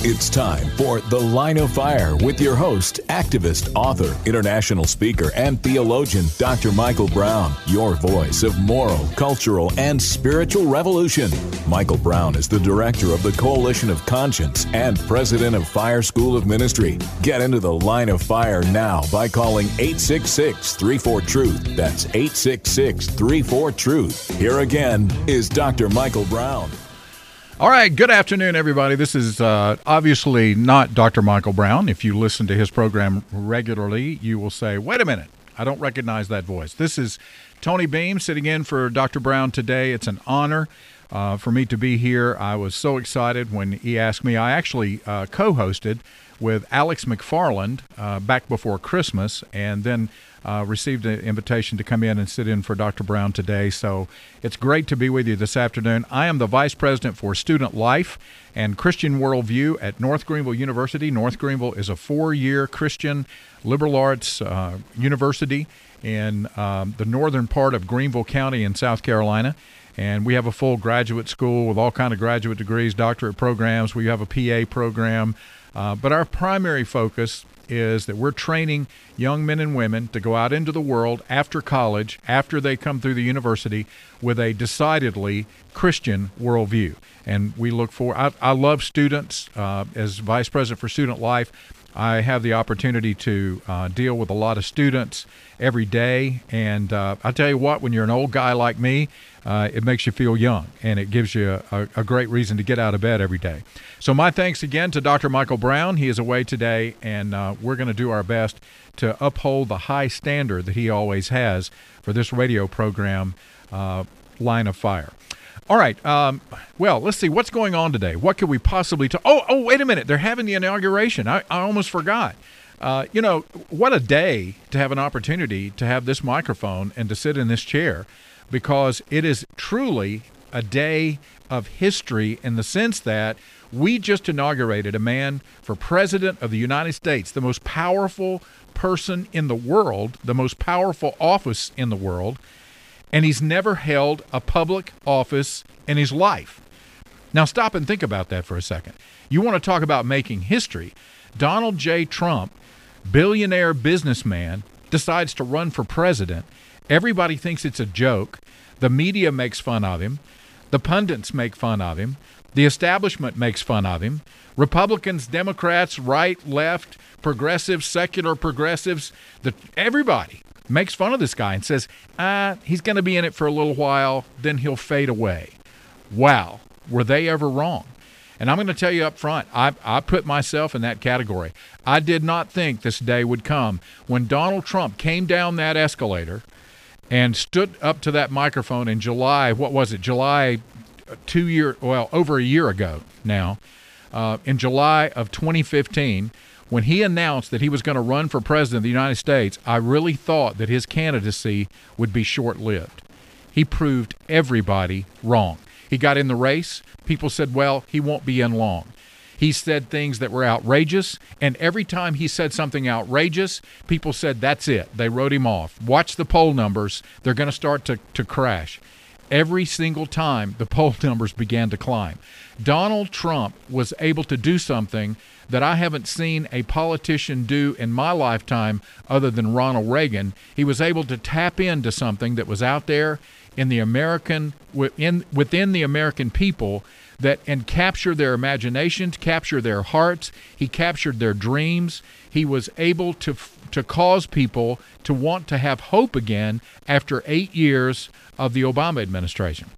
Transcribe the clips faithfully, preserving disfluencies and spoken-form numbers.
It's time for The Line of Fire with your host, activist, author, international speaker, and theologian, Doctor Michael Brown, your voice of moral, cultural, and spiritual revolution. Michael Brown is the director of the Coalition of Conscience and president of Fire School of Ministry. Get into The Line of Fire now by calling eight six six, three four, truth. That's eight six six, three four, truth. Here again is Doctor Michael Brown. All right, good afternoon, everybody. This is uh, obviously not Doctor Michael Brown. If you listen to his program regularly, you will say, wait a minute, I don't recognize that voice. This is Tony Beam sitting in for Doctor Brown today. It's an honor uh, for me to be here. I was so excited when he asked me. I actually uh, co-hosted with Alex McFarland uh, back before Christmas, and then Uh, received an invitation to come in and sit in for Doctor Brown today. So it's great to be with you this afternoon. I am the Vice President for Student Life and Christian Worldview at North Greenville University. North Greenville is a four-year Christian liberal arts uh, university in um, the northern part of Greenville County in South Carolina. And we have a full graduate school with all kinds of graduate degrees, doctorate programs. We have a P A program. Uh, but our primary focus is that we're training young men and women to go out into the world after college, after they come through the university, with a decidedly Christian worldview. And we look for, I, I love students. Uh, as Vice President for Student Life, I have the opportunity to uh, deal with a lot of students every day. And uh, I tell you what, when you're an old guy like me, uh, it makes you feel young, and it gives you a, a great reason to get out of bed every day. So my thanks again to Doctor Michael Brown. He is away today, and uh, we're going to do our best to uphold the high standard that he always has for this radio program, uh, Line of Fire. All right. Um, well, let's see what's going on today. What could we possibly talk? Oh, oh, wait a minute. They're having the inauguration. I, I almost forgot. Uh, you know, what a day to have an opportunity to have this microphone and to sit in this chair, because it is truly a day of history in the sense that we just inaugurated a man for President of the United States, the most powerful person in the world, the most powerful office in the world. And he's never held a public office in his life. Now, stop and think about that for a second. You want to talk about making history. Donald J. Trump, billionaire businessman, decides to run for president. Everybody thinks it's a joke. The media makes fun of him. The pundits make fun of him. The establishment makes fun of him. Republicans, Democrats, right, left, progressives, secular progressives, the, everybody makes fun of this guy and says, ah, he's going to be in it for a little while, then he'll fade away. Wow, were they ever wrong? And I'm going to tell you up front, I, I put myself in that category. I did not think this day would come when Donald Trump came down that escalator and stood up to that microphone in July, what was it, July two year, well, over a year ago now, uh, in July of twenty fifteen, when he announced that he was going to run for president of the United States, I really thought that his candidacy would be short-lived. He proved everybody wrong. He got in the race. People said, well, he won't be in long. He said things that were outrageous, and every time he said something outrageous, people said, that's it. They wrote him off. Watch the poll numbers. They're going to start to, to crash. Every single time, the poll numbers began to climb. Donald Trump was able to do something that I haven't seen a politician do in my lifetime other than Ronald Reagan. He was able to tap into something that was out there in the American, within, within the American people, that and capture their imaginations, capture their hearts. He captured their dreams. He was able to to cause people to want to have hope again after eight years of the Obama administration.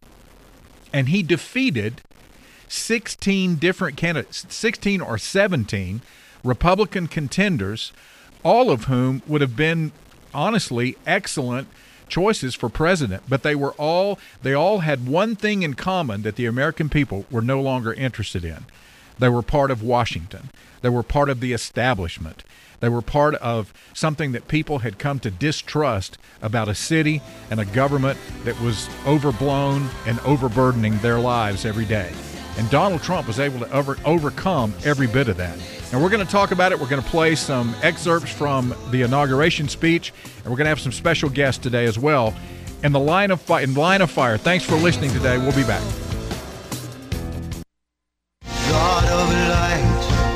And he defeated sixteen different candidates, sixteen or seventeen Republican contenders, all of whom would have been, honestly, excellent choices for president. But they were all, they all had one thing in common that the American people were no longer interested in. They were part of Washington. They were part of the establishment. They were part of something that people had come to distrust about a city and a government that was overblown and overburdening their lives every day. And Donald Trump was able to over, overcome every bit of that. And we're going to talk about it. We're going to play some excerpts from the inauguration speech, and we're going to have some special guests today as well. In the line of fi- in line of fire. Thanks for listening today. We'll be back. God of light,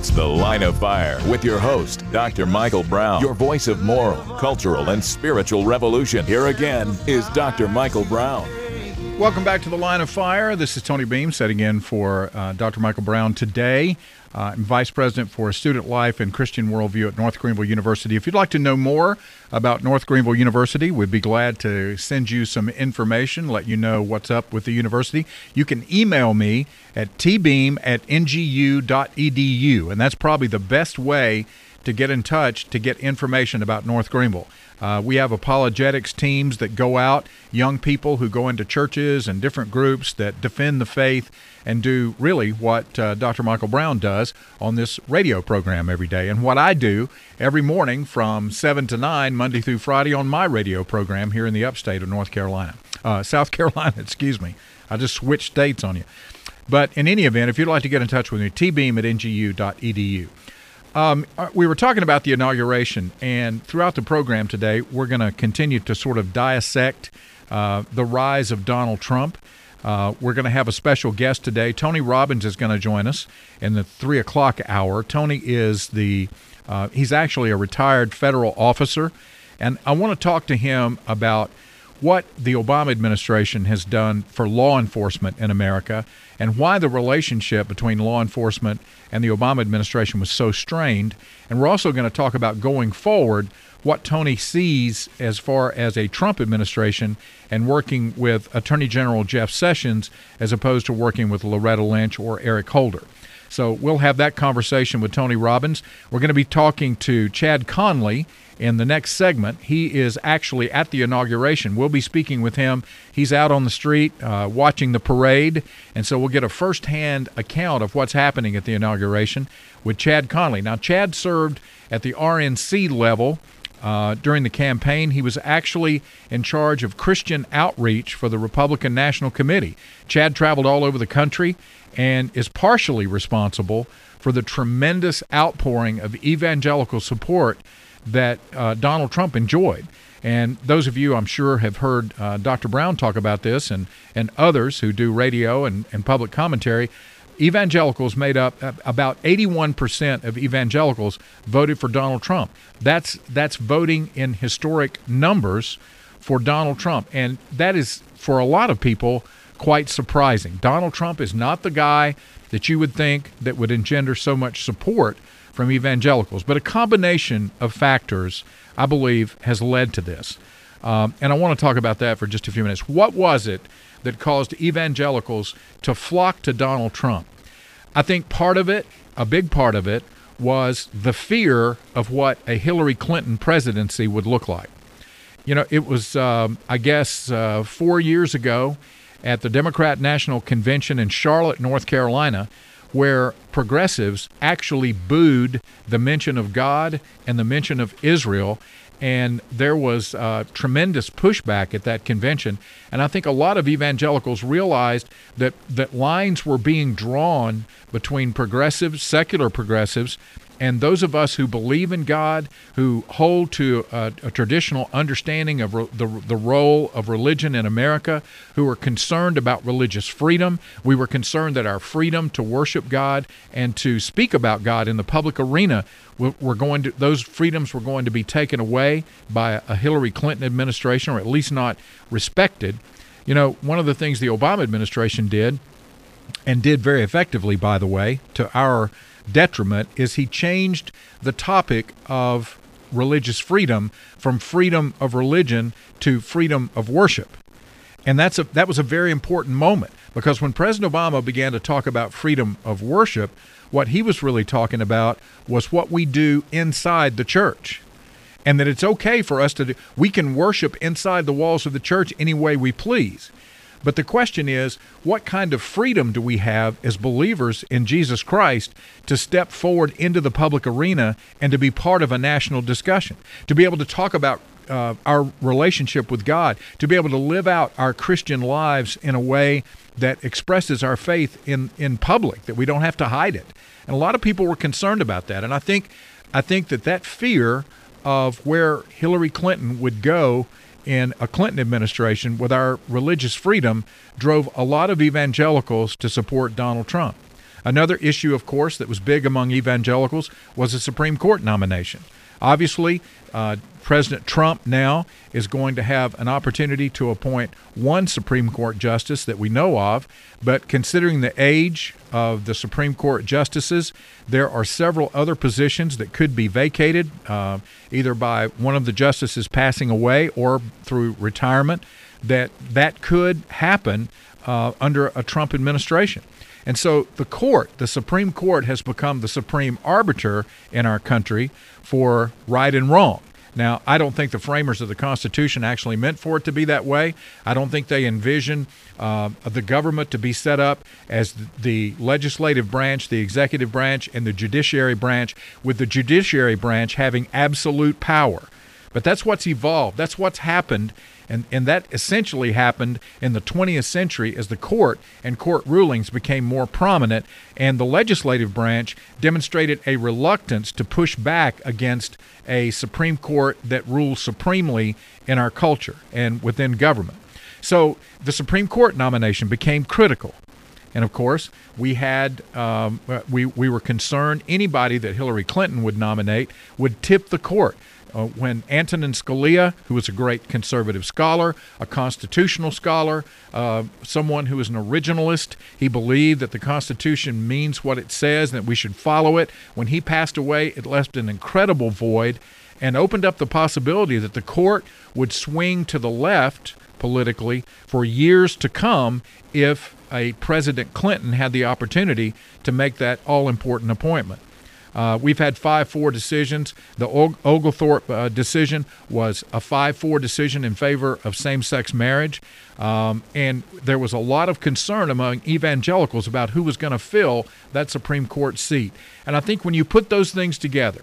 It's The Line of Fire with your host, Doctor Michael Brown, your voice of moral, cultural, and spiritual revolution. Here again is Doctor Michael Brown. Welcome back to The Line of Fire. This is Tony Beam setting in for uh, Doctor Michael Brown today. Uh, I'm Vice President for Student Life and Christian Worldview at North Greenville University. If you'd like to know more about North Greenville University, we'd be glad to send you some information, let you know what's up with the university. You can email me at t beam at n g u dot e d u, and that's probably the best way to get in touch to get information about North Greenville. Uh, we have apologetics teams that go out, young people who go into churches and different groups that defend the faith and do really what uh, Doctor Michael Brown does on this radio program every day. And what I do every morning from seven to nine, Monday through Friday on my radio program here in the upstate of North Carolina. Uh, South Carolina, excuse me. I just switched states on you. But in any event, if you'd like to get in touch with me, t beam at n g u dot e d u. Um, we were talking about the inauguration, and throughout the program today, we're going to continue to sort of dissect uh, the rise of Donald Trump. Uh, we're going to have a special guest today. Tony Robbins is going to join us in the three o'clock hour. Tony is the, uh, he's actually a retired federal officer, and I want to talk to him about what the Obama administration has done for law enforcement in America and why the relationship between law enforcement and the Obama administration was so strained. And we're also going to talk about going forward what Tony sees as far as a Trump administration and working with Attorney General Jeff Sessions as opposed to working with Loretta Lynch or Eric Holder. So we'll have that conversation with Tony Robbins. We're going to be talking to Chad Conley in the next segment. He is actually at the inauguration. We'll be speaking with him. He's out on the street uh, watching the parade, and so we'll get a firsthand account of what's happening at the inauguration with Chad Conley. Now, Chad served at the R N C level uh, during the campaign. He was actually in charge of Christian outreach for the Republican National Committee. Chad traveled all over the country and is partially responsible for the tremendous outpouring of evangelical support that uh, Donald Trump enjoyed. And those of you, I'm sure, have heard uh, Doctor Brown talk about this and, and others who do radio and, and public commentary. Evangelicals made up about eighty-one percent of evangelicals voted for Donald Trump. That's that's voting in historic numbers for Donald Trump. And that is, for a lot of people, quite surprising. Donald Trump is not the guy that you would think that would engender so much support from evangelicals. But a combination of factors, I believe, has led to this. Um, and I want to talk about that for just a few minutes. What was it that caused evangelicals to flock to Donald Trump? I think part of it, a big part of it, was the fear of what a Hillary Clinton presidency would look like. You know, it was, um, I guess, uh, four years ago at the Democrat National Convention in Charlotte, North Carolina, where progressives actually booed the mention of God and the mention of Israel, and there was uh, tremendous pushback at that convention. And I think a lot of evangelicals realized that, that lines were being drawn between progressives, secular progressives, and those of us who believe in God, who hold to a, a traditional understanding of re- the, the role of religion in America, who are concerned about religious freedom. We were concerned that our freedom to worship God and to speak about God in the public arena were going to, those freedoms were going to be taken away by a Hillary Clinton administration, or at least not respected. You know, one of the things the Obama administration did, and did very effectively, by the way, to our detriment, is he changed the topic of religious freedom from freedom of religion to freedom of worship. And that's a, that was a very important moment, because when President Obama began to talk about freedom of worship, what he was really talking about was what we do inside the church. And that it's okay for us to do, we can worship inside the walls of the church any way we please. But the question is, what kind of freedom do we have as believers in Jesus Christ to step forward into the public arena and to be part of a national discussion, to be able to talk about uh, our relationship with God, to be able to live out our Christian lives in a way that expresses our faith in, in public, that we don't have to hide it. And a lot of people were concerned about that. And I think I think that that fear of where Hillary Clinton would go in a Clinton administration with our religious freedom drove a lot of evangelicals to support Donald Trump. Another issue, of course, that was big among evangelicals was the Supreme Court nomination. Obviously, uh, President Trump now is going to have an opportunity to appoint one Supreme Court justice that we know of, but considering the age of the Supreme Court justices, there are several other positions that could be vacated, uh, either by one of the justices passing away or through retirement, that that could happen uh, under a Trump administration. And so the court, the Supreme Court, has become the supreme arbiter in our country for right and wrong. Now, I don't think the framers of the Constitution actually meant for it to be that way. I don't think they envisioned uh, the government to be set up as the legislative branch, the executive branch, and the judiciary branch, with the judiciary branch having absolute power. But that's what's evolved. That's what's happened. And, and that essentially happened in the twentieth century as the court and court rulings became more prominent, and the legislative branch demonstrated a reluctance to push back against a Supreme Court that rules supremely in our culture and within government. So the Supreme Court nomination became critical. And of course, we had um, we we were concerned anybody that Hillary Clinton would nominate would tip the court. Uh, when Antonin Scalia, who was a great conservative scholar, a constitutional scholar, uh, someone who was an originalist, he believed that the Constitution means what it says and that we should follow it. When he passed away, it left an incredible void and opened up the possibility that the court would swing to the left politically for years to come if a President Clinton had the opportunity to make that all-important appointment. Uh, we've had five four decisions. The Oglethorpe uh, decision was a five four decision in favor of same-sex marriage. Um, and there was a lot of concern among evangelicals about who was going to fill that Supreme Court seat. And I think when you put those things together,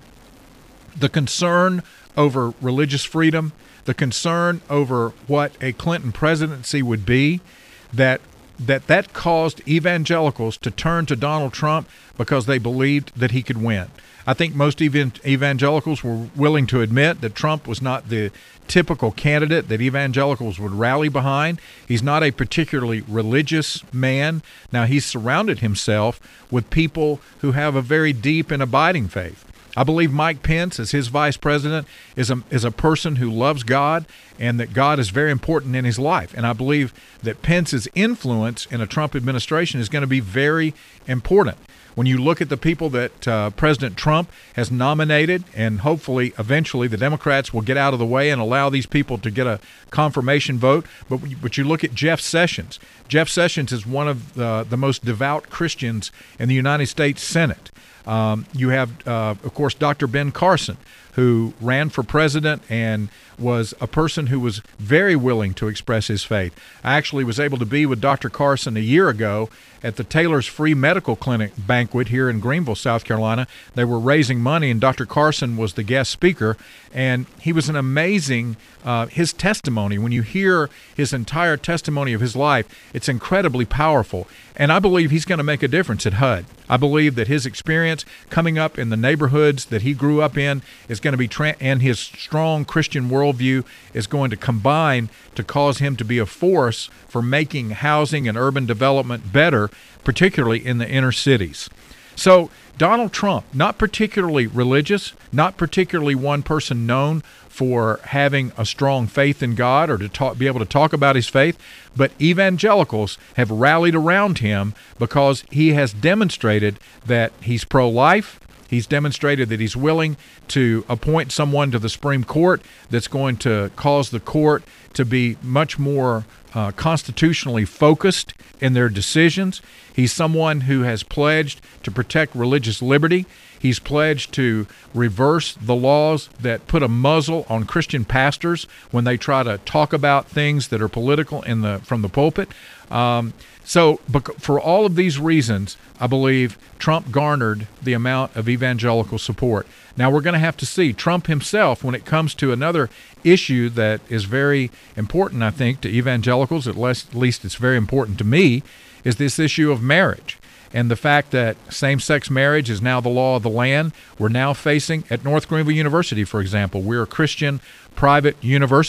the concern over religious freedom, the concern over what a Clinton presidency would be, that that that caused evangelicals to turn to Donald Trump because they believed that he could win. I think most evangelicals were willing to admit that Trump was not the typical candidate that evangelicals would rally behind. He's not a particularly religious man. Now, he's surrounded himself with people who have a very deep and abiding faith. I believe Mike Pence, as his vice president, is a is a person who loves God and that God is very important in his life. And I believe that Pence's influence in a Trump administration is going to be very important. When you look at the people that uh, President Trump has nominated, and hopefully eventually the Democrats will get out of the way and allow these people to get a confirmation vote. But, but you look at Jeff Sessions. Jeff Sessions is one of the, the most devout Christians in the United States Senate. Um, you have, uh, of course, Doctor Ben Carson, who ran for president and was a person who was very willing to express his faith. I actually was able to be with Doctor Carson a year ago at the Taylor's Free Medical Clinic banquet here in Greenville, South Carolina. They were raising money, and Doctor Carson was the guest speaker, and he was an amazing, uh, his testimony, when you hear his entire testimony of his life, it's incredibly powerful. And I believe he's going to make a difference at H U D. I believe that his experience coming up in the neighborhoods that he grew up in is going to be, tra- and his strong Christian worldview is going to combine to cause him to be a force for making housing and urban development better, particularly in the inner cities. So Donald Trump, not particularly religious, not particularly one person known for having a strong faith in God or to talk, be able to talk about his faith, but evangelicals have rallied around him because he has demonstrated that he's pro-life. He's demonstrated that he's willing to appoint someone to the Supreme Court that's going to cause the court to be much more uh, constitutionally focused in their decisions. He's someone who has pledged to protect religious liberty. He's pledged to reverse the laws that put a muzzle on Christian pastors when they try to talk about things that are political in the from the pulpit. Um, so for all of these reasons, I believe Trump garnered the amount of evangelical support. Now we're going to have to see Trump himself when it comes to another issue that is very important, I think, to evangelicals, at least it's very important to me, is this issue of marriage. And the fact that same-sex marriage is now the law of the land. We're now facing, at North Greenville University, for example, we're a Christian private university.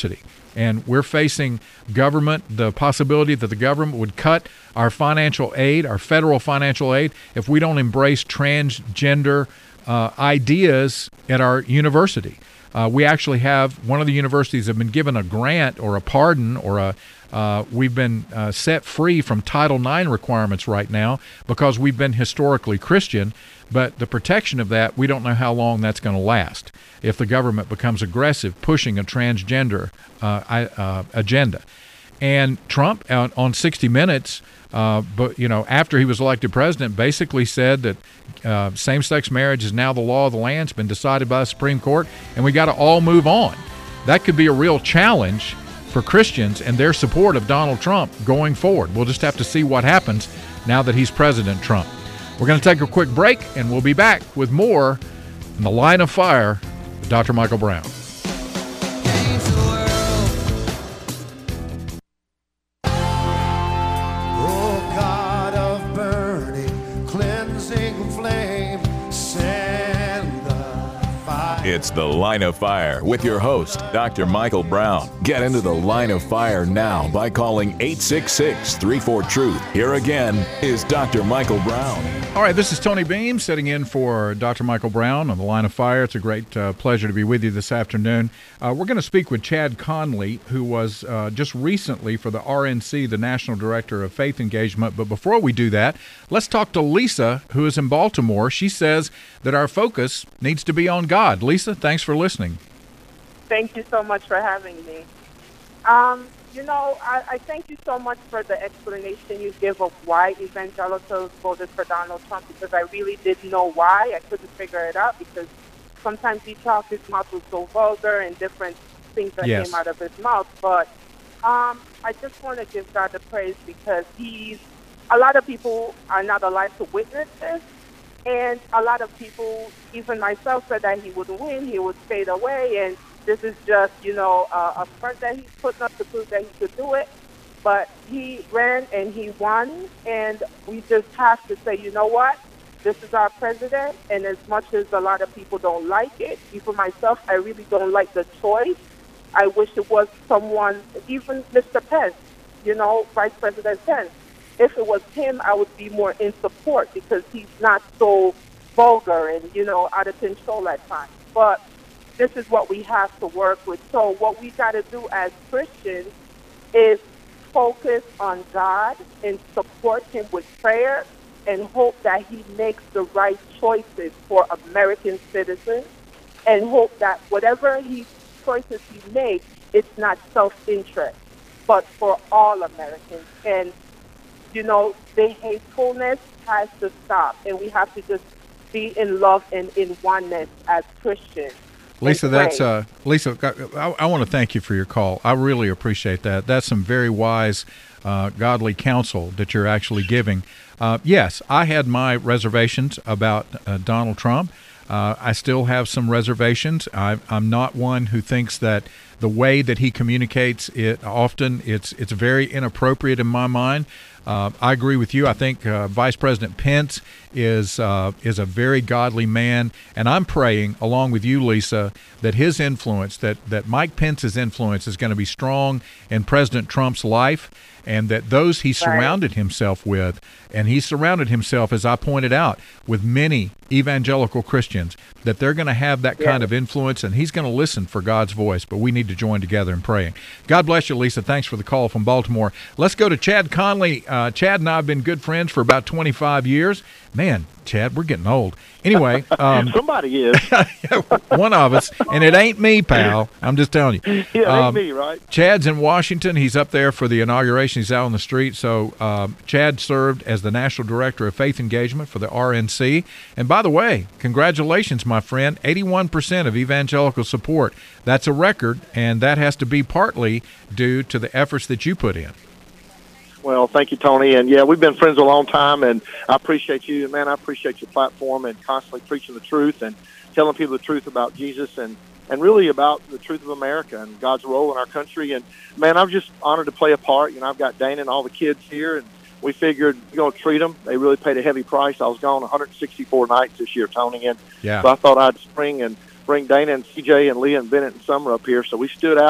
And we're facing government, the possibility that the government would cut our financial aid, our federal financial aid, if we don't embrace transgender uh, ideas at our university. Uh, we actually have, one of the universities have been given a grant or a pardon or a, uh, we've been uh, set free from Title nine requirements right now because we've been historically Christian, but the protection of that, we don't know how long that's going to last if the government becomes aggressive pushing a transgender uh, uh, agenda. And Trump on, on sixty minutes, uh, but you know, after he was elected president, basically said that uh, same-sex marriage is now the law of the land. It's been decided by the Supreme Court, and we got to all move on. That could be a real challenge for Christians and their support of Donald Trump going forward. We'll just have to see what happens now that he's President Trump. We're going to take a quick break, and we'll be back with more in the Line of Fire with Doctor Michael Brown. It's the Line of Fire with your host, Doctor Michael Brown. Get into the Line of Fire now by calling eight six six, three four, truth. Here again is Doctor Michael Brown. All right, this is Tony Beam sitting in for Doctor Michael Brown on the Line of Fire. It's a great uh, pleasure to be with you this afternoon. Uh, we're going to speak with Chad Conley, who was uh, just recently for the R N C, the National Director of Faith Engagement. But before we do that, let's talk to Lisa, who is in Baltimore. She says that our focus needs to be on God. Lisa, thanks for listening. Thank you so much for having me. Um, you know, I, I thank you so much for the explanation you give of why evangelicals voted for Donald Trump, because I really didn't know why. I couldn't figure it out because sometimes he talked, his mouth was so vulgar and different things that yes. came out of his mouth. But um, I just want to give God the praise because he's, a lot of people are not alive to witness this. And a lot of people, even myself, said that he wouldn't win, he would fade away, and this is just, you know, uh, a front that he's putting up to prove that he could do it. But he ran and he won, and we just have to say, you know what, this is our president, and as much as a lot of people don't like it, even myself, I really don't like the choice. I wish it was someone, even Mister Pence, you know, Vice President Pence. If it was him, I would be more in support because he's not so vulgar and, you know, out of control at times. But this is what we have to work with. So what we got to do as Christians is focus on God and support him with prayer and hope that he makes the right choices for American citizens and hope that whatever he choices he makes, it's not self-interest, but for all Americans. And you know, the hatefulness has to stop, and we have to just be in love and in oneness as Christians. Lisa, that's uh, Lisa. I, I want to thank you for your call. I really appreciate that. That's some very wise, uh, godly counsel that you're actually giving. Uh, yes, I had my reservations about uh, Donald Trump. Uh, I still have some reservations. I, I'm not one who thinks that the way that he communicates it often it's it's very inappropriate in my mind. Uh, I agree with you. I think uh, Vice President Pence is uh, is a very godly man, and I'm praying, along with you, Lisa, that his influence, that, that Mike Pence's influence is going to be strong in President Trump's life, and that those he surrounded himself with, and he surrounded himself, as I pointed out, with many evangelical Christians, that they're going to have that kind of influence, and he's going to listen for God's voice, but we need to join together in praying. God bless you, Lisa. Thanks for the call from Baltimore. Let's go to Chad Conley. Uh, Chad and I have been good friends for about twenty-five years. Man, Chad, we're getting old. Anyway. Um, Somebody is. One of us, and it ain't me, pal. I'm just telling you. Yeah, it um, ain't me, right? Chad's in Washington. He's up there for the inauguration. He's out on the street. So um, Chad served as the National Director of Faith Engagement for the R N C. And by the way, congratulations, my friend. eighty-one percent of evangelical support. That's a record, and that has to be partly due to the efforts that you put in. Well, thank you, Tony. And, yeah, we've been friends a long time, and I appreciate you. Man, I appreciate your platform and constantly preaching the truth and telling people the truth about Jesus and, and really about the truth of America and God's role in our country. And, man, I'm just honored to play a part. You know, I've got Dana and all the kids here, and we figured we're going to treat them. They really paid a heavy price. I was gone one hundred sixty-four nights this year, Tony, and yeah. so I thought I'd spring and bring Dana and C J and Leah and Bennett and Summer up here. So we stood out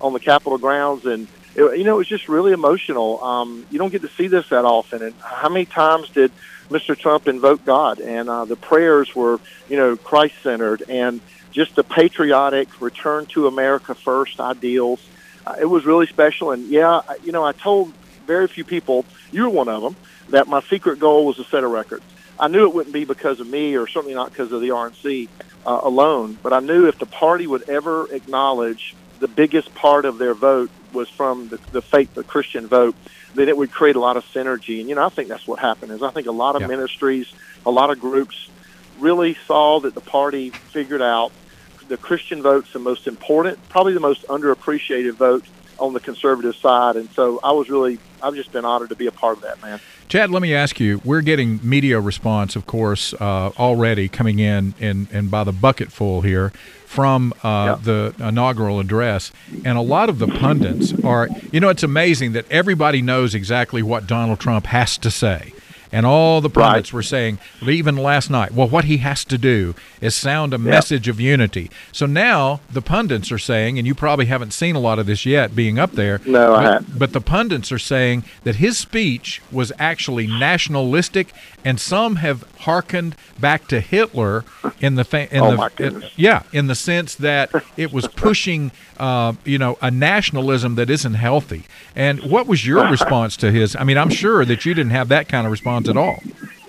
on the Capitol grounds, and it, you know, it was just really emotional. Um, you don't get to see this that often. And how many times did Mister Trump invoke God? And uh, the prayers were, you know, Christ-centered, and just the patriotic return to America first ideals. Uh, it was really special. And, yeah, you know, I told very few people, you were one of them, that my secret goal was to set a record. I knew it wouldn't be because of me, or certainly not because of the R N C uh, alone, but I knew if the party would ever acknowledge the biggest part of their vote was from the, the faith, the Christian vote, then it would create a lot of synergy. And, you know, I think that's what happened. Is I think a lot of yeah. ministries, a lot of groups really saw that the party figured out the Christian vote's the most important, probably the most underappreciated vote on the conservative side. And so I was really, I've just been honored to be a part of that, man. Chad, let me ask you, we're getting media response, of course, uh, already coming in and, and by the bucketful here from uh, yeah. the inaugural address. And a lot of the pundits are, you know, it's amazing that everybody knows exactly what Donald Trump has to say. And all the pundits right. were saying, even last night, well, what he has to do is sound a yep. message of unity. So now the pundits are saying, and you probably haven't seen a lot of this yet being up there, no, but, I haven't. but the pundits are saying that his speech was actually nationalistic, and some have hearkened back to Hitler in the fa- in oh the my goodness. Uh, yeah, in the sense that it was pushing uh, you know, a nationalism that isn't healthy. And what was your response to his? I mean, I'm sure that you didn't have that kind of response at all.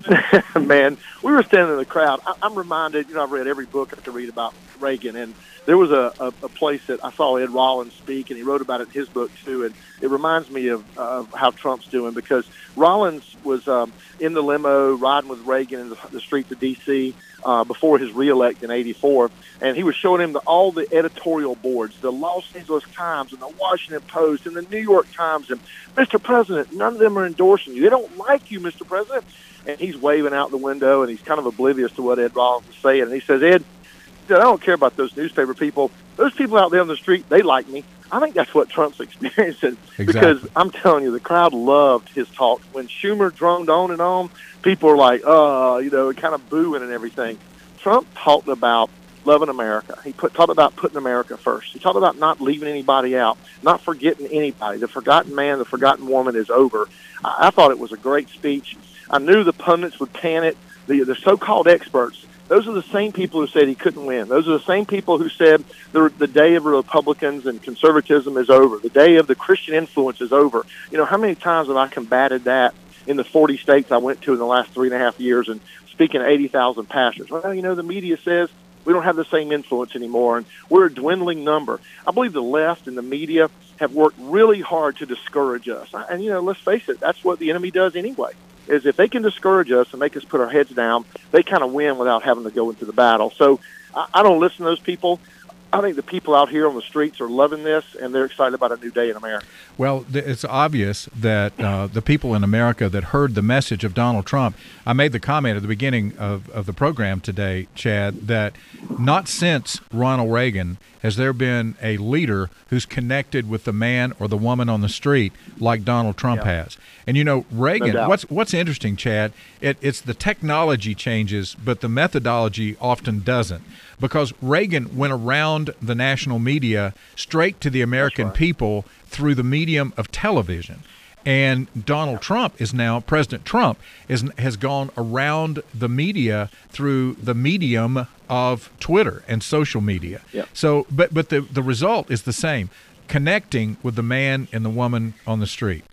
Man, we were standing in the crowd. I, I'm reminded, you know, I've read every book I could read about Reagan, and there was a, a, a place that I saw Ed Rollins speak, and he wrote about it in his book too, and it reminds me of, of how Trump's doing, because Rollins was um, in the limo riding with Reagan in the, the streets of D C uh, before his reelect in eighty-four, and he was showing him the, all the editorial boards, the Los Angeles Times and the Washington Post and the New York Times, and Mister President, none of them are endorsing you. They don't like you, Mister President. And he's waving out the window, and he's kind of oblivious to what Ed Rollins was saying. And he says, Ed, I don't care about those newspaper people. Those people out there on the street, they like me. I think that's what Trump's experiencing. Exactly. Because I'm telling you, the crowd loved his talk. When Schumer droned on and on, people were like, oh, you know, kind of booing and everything. Trump talked about loving America. He put, talked about putting America first. He talked about not leaving anybody out, not forgetting anybody. The forgotten man, the forgotten woman is over. I, I thought it was a great speech. I knew the pundits would pan it. The, the so-called experts, those are the same people who said he couldn't win. Those are the same people who said the, the day of Republicans and conservatism is over. The day of the Christian influence is over. You know, how many times have I combated that in the forty states I went to in the last three and a half years and speaking to eighty thousand pastors? Well, you know, the media says we don't have the same influence anymore, and we're a dwindling number. I believe the left and the media have worked really hard to discourage us. And, you know, let's face it, that's what the enemy does anyway, is if they can discourage us and make us put our heads down, they kind of win without having to go into the battle. So I, I don't listen to those people. I think the people out here on the streets are loving this, and they're excited about a new day in America. Well, it's obvious that uh, the people in America that heard the message of Donald Trump, I made the comment at the beginning of, of the program today, Chad, that not since Ronald Reagan has there been a leader who's connected with the man or the woman on the street like Donald Trump yeah. has. And, you know, Reagan, no what's what's interesting, Chad, it, it's the technology changes, but the methodology often doesn't. Because Reagan went around the national media straight to the American right. people through the medium of television. And Donald Trump is now, President Trump is has gone around the media through the medium of Twitter and social media. Yep. So, but but the, the result is the same, connecting with the man and the woman on the street.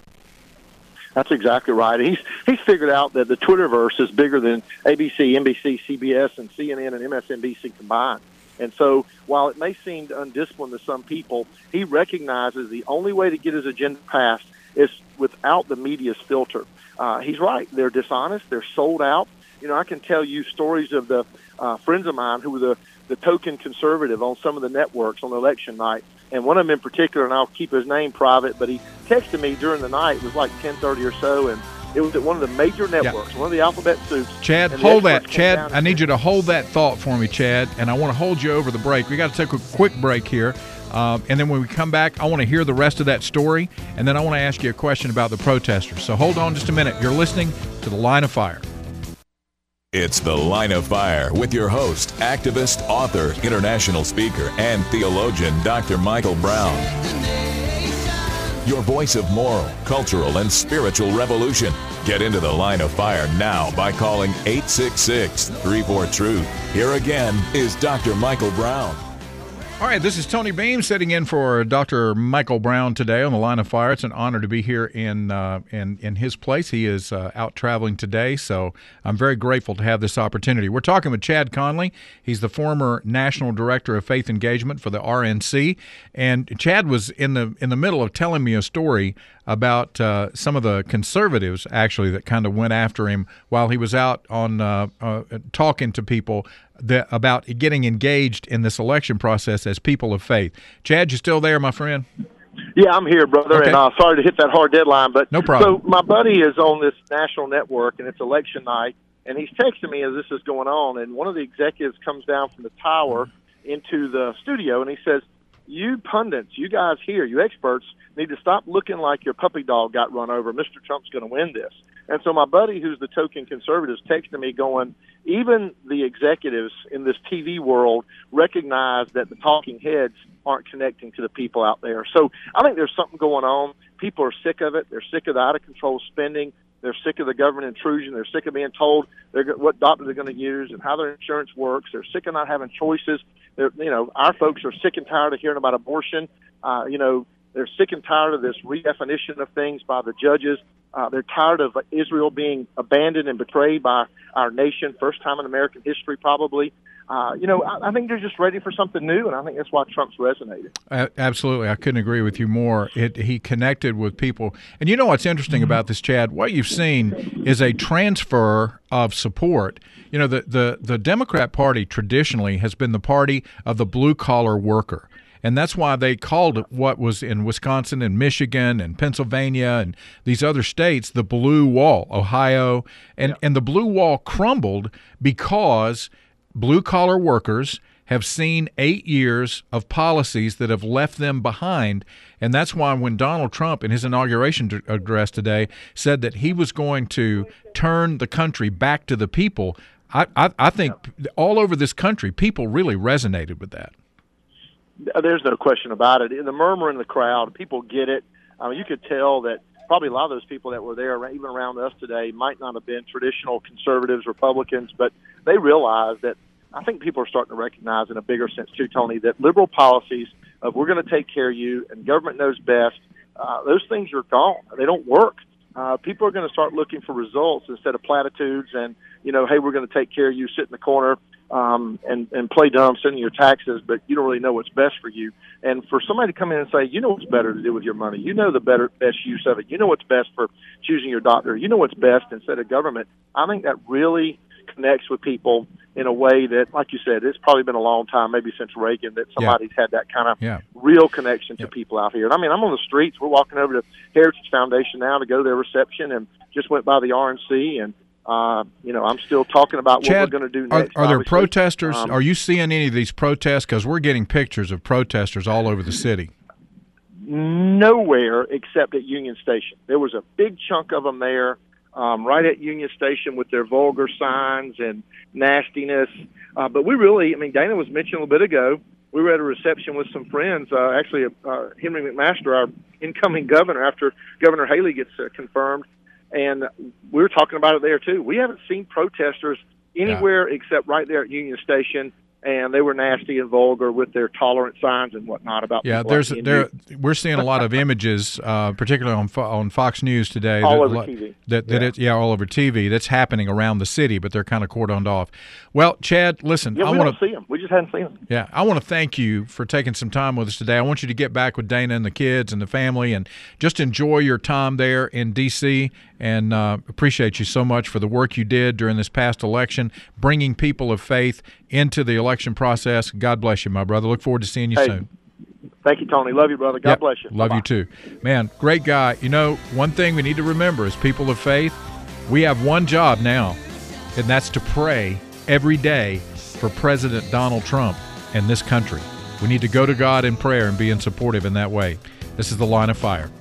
That's exactly right. He's he's figured out that the Twitterverse is bigger than A B C, N B C, C B S, and C N N and M S N B C combined. And so while it may seem undisciplined to some people, he recognizes the only way to get his agenda passed is without the media's filter. Uh, he's right. They're dishonest. They're sold out. You know, I can tell you stories of the uh, friends of mine who were the, the token conservative on some of the networks on election night. And one of them in particular, and I'll keep his name private, but he texted me during the night. It was like ten thirty or so, and it was at one of the major networks, yeah. one of the alphabet soups. Chad, hold that. Chad, I need you to hold that thought for me, Chad, and I want to hold you over the break. We got to take a quick break here. Um, and then when we come back, I want to hear the rest of that story, and then I want to ask you a question about the protesters. So hold on just a minute. You're listening to The Line of Fire. It's The Line of Fire with your host, activist, author, international speaker, and theologian, Doctor Michael Brown. Your voice of moral, cultural, and spiritual revolution. Get into The Line of Fire now by calling eight six six, three four, truth. Here again is Doctor Michael Brown. All right, this is Tony Beam sitting in for Doctor Michael Brown today on The Line of Fire. It's an honor to be here in uh, in, in his place. He is uh, out traveling today, so I'm very grateful to have this opportunity. We're talking with Chad Conley. He's the former National Director of Faith Engagement for the R N C, and Chad was in the in the middle of telling me a story about uh, some of the conservatives, actually, that kind of went after him while he was out on uh, uh, talking to people that, about getting engaged in this election process as people of faith. Chad, you still there, my friend? Yeah, I'm here, brother, okay. and uh, sorry to hit that hard deadline. But no problem. So my buddy is on this national network, and it's election night, and he's texting me as this is going on, and one of the executives comes down from the tower into the studio, and he says, you pundits, you guys here, you experts, need to stop looking like your puppy dog got run over. Mister Trump's going to win this. And so my buddy, who's the token conservative, is texting me going, even the executives in this T V world recognize that the talking heads aren't connecting to the people out there. So I think there's something going on. People are sick of it. They're sick of the out-of-control spending. They're sick of the government intrusion. They're sick of being told they're, what doctor they're going to use and how their insurance works. They're sick of not having choices. They're, you know, our folks are sick and tired of hearing about abortion. Uh, you know, they're sick and tired of this redefinition of things by the judges. Uh, they're tired of Israel being abandoned and betrayed by our nation, first time in American history probably. Uh, you know, I, I think they're just ready for something new, and I think that's why Trump's resonated. Uh, absolutely. I couldn't agree with you more. It, he connected with people. And you know what's interesting about this, Chad? What you've seen is a transfer of support. You know, the, the, the Democrat Party traditionally has been the party of the blue-collar worker. And that's why they called it what was in Wisconsin and Michigan and Pennsylvania and these other states the blue wall, Ohio. And, yeah. and the blue wall crumbled because blue-collar workers have seen eight years of policies that have left them behind. And that's why when Donald Trump, in his inauguration address today, said that he was going to turn the country back to the people, I, I, I think yeah. all over this country, people really resonated with that. There's no question about it. The murmur in the crowd, people get it. I mean, you could tell that probably a lot of those people that were there, even around us today, might not have been traditional conservatives, Republicans, but they realize that I think people are starting to recognize in a bigger sense too, Tony, that liberal policies of we're going to take care of you and government knows best, uh, those things are gone. They don't work. Uh, people are going to start looking for results instead of platitudes and, you know, hey, we're going to take care of you, sit in the corner, Um, and, and play dumb, sending your taxes, but you don't really know what's best for you. And for somebody to come in and say, you know what's better to do with your money, you know the better best use of it, you know what's best for choosing your doctor, you know what's best instead of government, I think that really connects with people in a way that, like you said, it's probably been a long time, maybe since Reagan, that somebody's yeah. had that kind of yeah. real connection to yeah. people out here. And I mean, I'm on the streets. We're walking over to Heritage Foundation now to go to their reception and just went by the R N C and Uh, you know, I'm still talking about Chad, what we're going to do next. Are, are there protesters? Um, are you seeing any of these protests? Because we're getting pictures of protesters all over the city. Nowhere except at Union Station. There was a big chunk of them there, um, right at Union Station with their vulgar signs and nastiness. Uh, but we really, I mean, Dana was mentioning a little bit ago, we were at a reception with some friends, uh, actually uh, Henry McMaster, our incoming governor, after Governor Haley gets uh, confirmed. And we were talking about it there, too. We haven't seen protesters anywhere yeah. except right there at Union Station, and they were nasty and vulgar with their tolerant signs and whatnot about yeah. people. There's like there we're seeing a lot of images, uh, particularly on on Fox News today. All that, over T V. That, that yeah. It, yeah, all over T V. That's happening around the city, but they're kind of cordoned off. Well, Chad, listen, yeah, I we want don't see them. We just hadn't seen them. Yeah, I want to thank you for taking some time with us today. I want you to get back with Dana and the kids and the family, and just enjoy your time there in D C. And uh, appreciate you so much for the work you did during this past election, bringing people of faith into the election process. God bless you, my brother. Look forward to seeing you hey, soon. Thank you, Tony. Love you, brother. God yep. bless you. Love Bye-bye. you too. Man, great guy. You know, one thing we need to remember as people of faith, we have one job now, and that's to pray every day for President Donald Trump and this country. We need to go to God in prayer and being supportive in that way. This is The Line of Fire.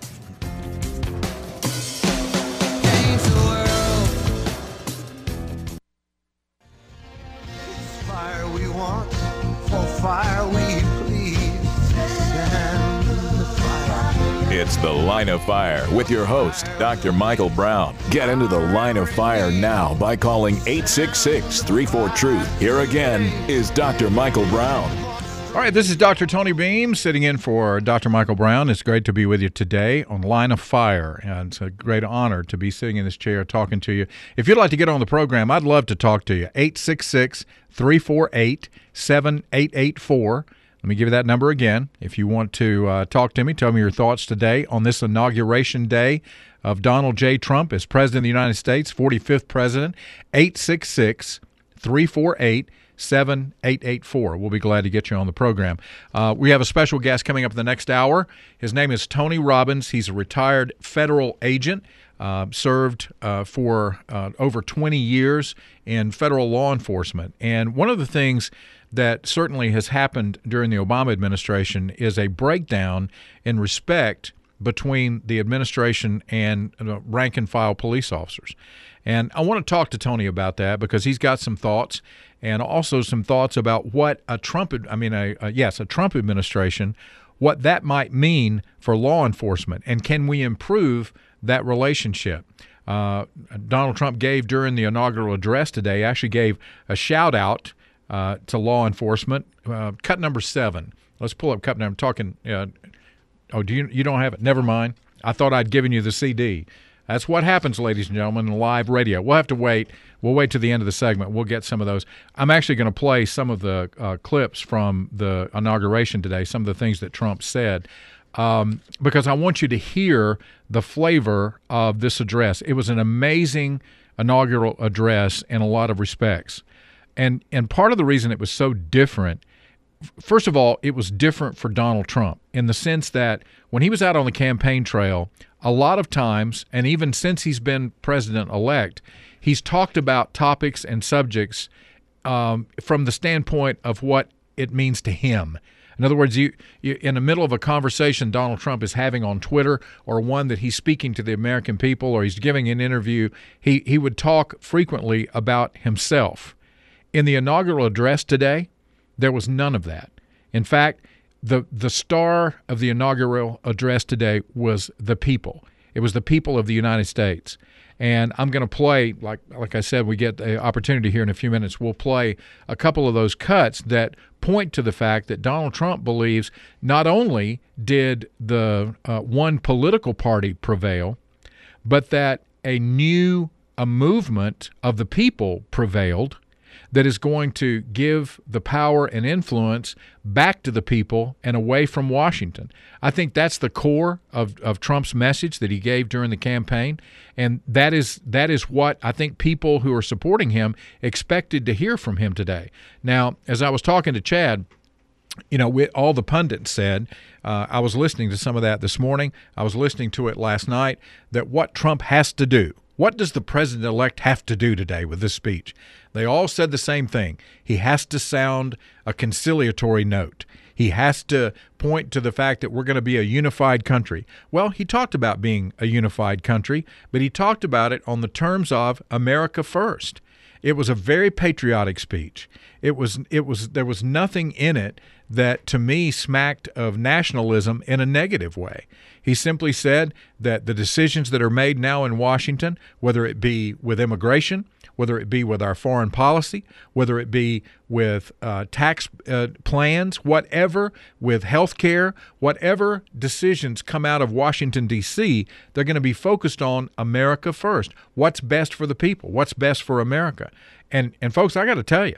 Line of Fire with your host, Doctor Michael Brown. Get into the Line of Fire now by calling eight six six, three four, truth. Here again is Doctor Michael Brown. All right, this is Doctor Tony Beam sitting in for Doctor Michael Brown. It's great to be with you today on Line of Fire, and it's a great honor to be sitting in this chair talking to you. If you'd like to get on the program, I'd love to talk to you. eight six six, three four eight, seven eight eight four. Let me give you that number again. If you want to uh, talk to me, tell me your thoughts today on this inauguration day of Donald J. Trump as President of the United States, forty-fifth President, eight six six, three four eight, seven eight eight four. We'll be glad to get you on the program. Uh, we have a special guest coming up in the next hour. His name is Tony Robbins. He's a retired federal agent, uh, served uh, for uh, over twenty years in federal law enforcement. And one of the things that certainly has happened during the Obama administration is a breakdown in respect between the administration and uh, rank-and-file police officers. And I want to talk to Tony about that because he's got some thoughts and also some thoughts about what a Trump, I mean, a, a yes, a Trump administration, what that might mean for law enforcement, and can we improve that relationship? Uh, Donald Trump gave during the inaugural address today, actually gave a shout-out Uh, to law enforcement. Uh, cut number seven. Let's pull up cut number. I'm talking. Uh, oh, do you you don't have it? Never mind. I thought I'd given you the C D. That's what happens, ladies and gentlemen, in live radio. We'll have to wait. We'll wait to the end of the segment. We'll get some of those. I'm actually going to play some of the uh, clips from the inauguration today, some of the things that Trump said, um, because I want you to hear the flavor of this address. It was an amazing inaugural address in a lot of respects. And and part of the reason it was so different, first of all, it was different for Donald Trump in the sense that when he was out on the campaign trail, a lot of times, and even since he's been president-elect, he's talked about topics and subjects um, from the standpoint of what it means to him. In other words, you, you in the middle of a conversation Donald Trump is having on Twitter or one that he's speaking to the American people or he's giving an interview, he, he would talk frequently about himself. In the inaugural address today, there was none of that. In fact, the the star of the inaugural address today was the people. It was the people of the United States. And I'm going to play, like like I said, we get the opportunity here in a few minutes. We'll play a couple of those cuts that point to the fact that Donald Trump believes not only did the uh, one political party prevail, but that a new a movement of the people prevailed that is going to give the power and influence back to the people and away from Washington. I think that's the core of, of Trump's message that he gave during the campaign, and that is that is what I think people who are supporting him expected to hear from him today. Now, as I was talking to Chad, you know, we, all the pundits said, uh, I was listening to some of that this morning, I was listening to it last night, that what Trump has to do, what does the president-elect have to do today with this speech? They all said the same thing. He has to sound a conciliatory note. He has to point to the fact that we're going to be a unified country. Well, he talked about being a unified country, but he talked about it on the terms of America first. It was a very patriotic speech. It was it was there was nothing in it that to me smacked of nationalism in a negative way. He simply said that the decisions that are made now in Washington, whether it be with immigration, whether it be with our foreign policy, whether it be with uh, tax uh, plans, whatever, with health care, whatever decisions come out of Washington, D C, they're going to be focused on America first. What's best for the people? What's best for America? And, and folks, I got to tell you,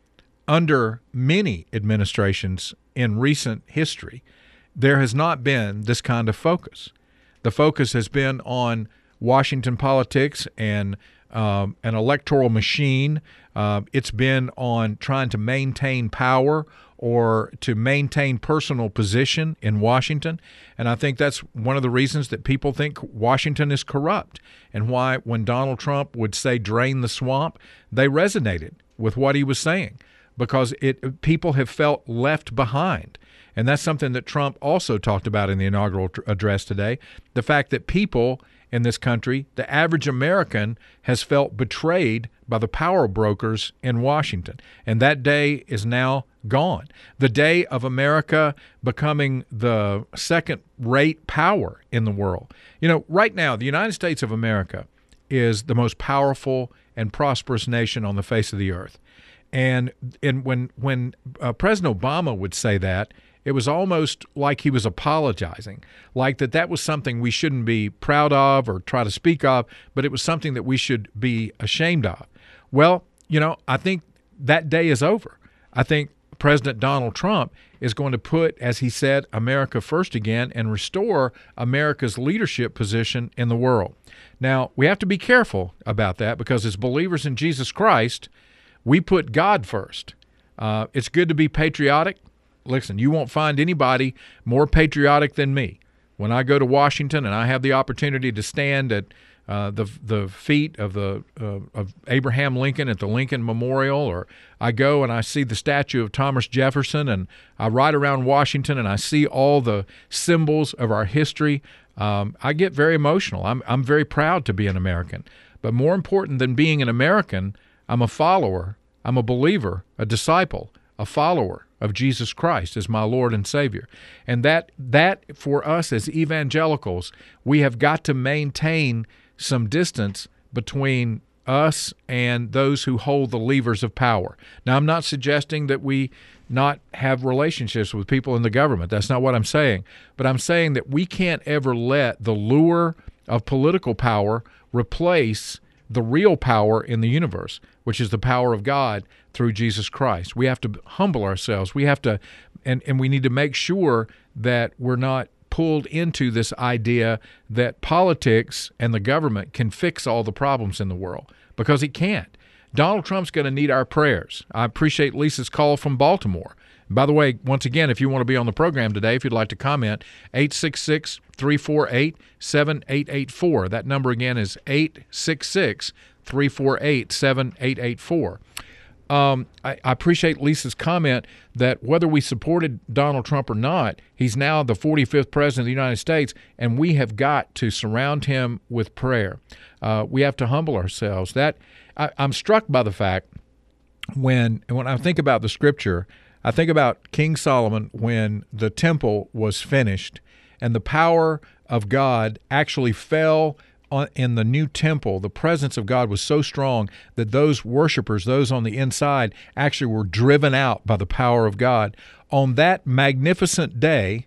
under many administrations in recent history, there has not been this kind of focus. The focus has been on Washington politics and um, an electoral machine. Uh, it's been on trying to maintain power or to maintain personal position in Washington. And I think that's one of the reasons that people think Washington is corrupt and why when Donald Trump would say drain the swamp, they resonated with what he was saying because it people have felt left behind. And that's something that Trump also talked about in the inaugural address today, the fact that people in this country, the average American has felt betrayed by the power brokers in Washington. And that day is now gone. The day of America becoming the second-rate power in the world. You know, right now, the United States of America is the most powerful and prosperous nation on the face of the earth. And and when when uh, President Obama would say that, it was almost like he was apologizing, like that that was something we shouldn't be proud of or try to speak of, but it was something that we should be ashamed of. Well, you know, I think that day is over. I think President Donald Trump is going to put, as he said, America first again and restore America's leadership position in the world. Now, we have to be careful about that because as believers in Jesus Christ, we put God first. Uh, it's good to be patriotic. Listen, you won't find anybody more patriotic than me. When I go to Washington and I have the opportunity to stand at uh, the the feet of the uh, of Abraham Lincoln at the Lincoln Memorial, or I go and I see the statue of Thomas Jefferson, and I ride around Washington and I see all the symbols of our history, um, I get very emotional. I'm I'm very proud to be an American. But more important than being an American, I'm a follower. I'm a believer, a disciple, a follower of Jesus Christ as my Lord and Savior. And that that for us as evangelicals, we have got to maintain some distance between us and those who hold the levers of power. Now, I'm not suggesting that we not have relationships with people in the government. That's not what I'm saying. But I'm saying that we can't ever let the lure of political power replace the real power in the universe, which is the power of God through Jesus Christ. We have to humble ourselves. We have to, and, and we need to make sure that we're not pulled into this idea that politics and the government can fix all the problems in the world, because it can't. Donald Trump's going to need our prayers. I appreciate Lisa's call from Baltimore. And by the way, once again, if you want to be on the program today, if you'd like to comment, eight six six, three four eight, seven eight eight four. That number again is eight six six, three four eight, seven eight eight four. Um, I, I appreciate Lisa's comment that whether we supported Donald Trump or not, he's now the forty-fifth president of the United States, and we have got to surround him with prayer. Uh, we have to humble ourselves. That I, I'm struck by the fact when when I think about the Scripture, I think about King Solomon when the temple was finished and the power of God actually fell on, in the new temple. The presence of God was so strong that those worshipers, those on the inside, actually were driven out by the power of God. On that magnificent day,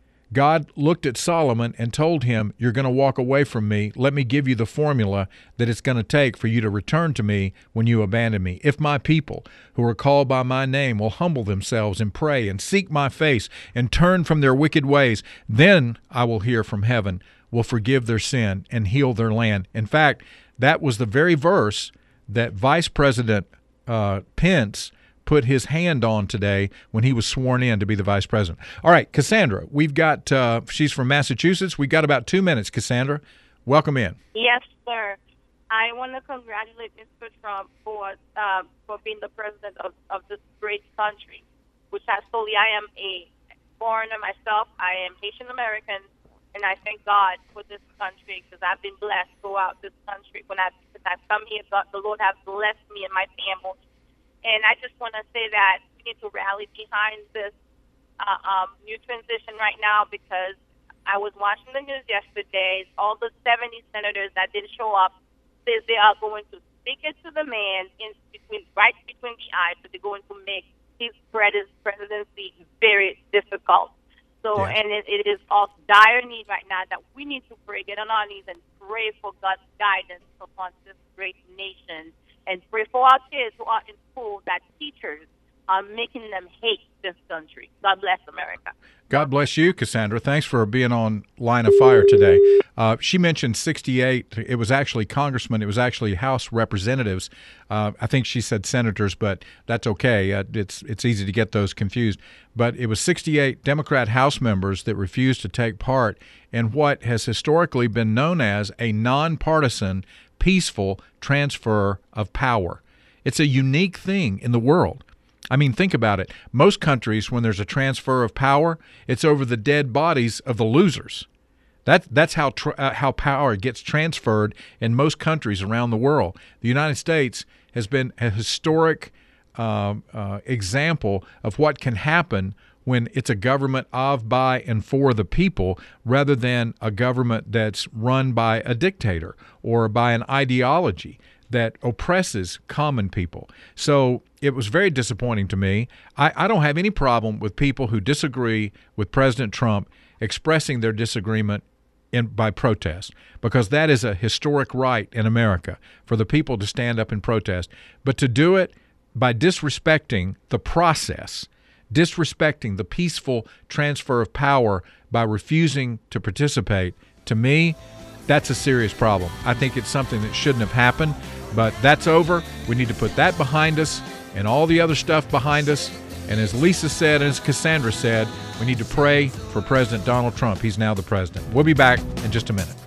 God looked at Solomon and told him, "You're going to walk away from me. Let me give you the formula that it's going to take for you to return to me when you abandon me. If my people who are called by my name will humble themselves and pray and seek my face and turn from their wicked ways, then I will hear from heaven, will forgive their sin and heal their land." In fact, that was the very verse that Vice President uh, Pence put his hand on today when he was sworn in to be the vice president. All right, Cassandra, we've got, uh, she's from Massachusetts. We've got about two minutes, Cassandra. Welcome in. Yes, sir. I want to congratulate Mister Trump for uh, for being the president of, of this great country, which I solely, I am a foreigner myself. I am Haitian American, and I thank God for this country because I've been blessed throughout this country. When I've, when I've come here, God, the Lord has blessed me and my family. And I just want to say that we need to rally behind this uh, um, new transition right now, because I was watching the news yesterday. All the seventy senators that didn't show up says they are going to stick it to the man in between, right between the eyes, so they're going to make his presidency very difficult. So, yes. And it, it is of dire need right now that we need to pray, get on our knees, and pray for God's guidance upon this great nation. And pray for our kids who are in school that teachers are making them hate this country. God bless America. God bless you, Cassandra. Thanks for being on Line of Fire today. Uh, she mentioned sixty-eight. It was actually congressmen. It was actually House representatives. Uh, I think she said senators, but that's okay. Uh, it's it's easy to get those confused. But it was sixty-eight Democrat House members that refused to take part in what has historically been known as a nonpartisan, peaceful transfer of power. It's a unique thing in the world. I mean, think about it. Most countries, when there's a transfer of power, it's over the dead bodies of the losers. That, that's how tr- uh, how power gets transferred in most countries around the world. The United States has been a historic uh, uh, example of what can happen when it's a government of, by, and for the people rather than a government that's run by a dictator or by an ideology that oppresses common people. So it was very disappointing to me. I, I don't have any problem with people who disagree with President Trump expressing their disagreement in, by protest, because that is a historic right in America for the people to stand up and protest. But to do it by disrespecting the process, disrespecting the peaceful transfer of power by refusing to participate, to me, that's a serious problem. I think it's something that shouldn't have happened, but that's over. We need to put that behind us and all the other stuff behind us. And as Lisa said, and as Cassandra said, we need to pray for President Donald Trump. He's now the president. We'll be back in just a minute.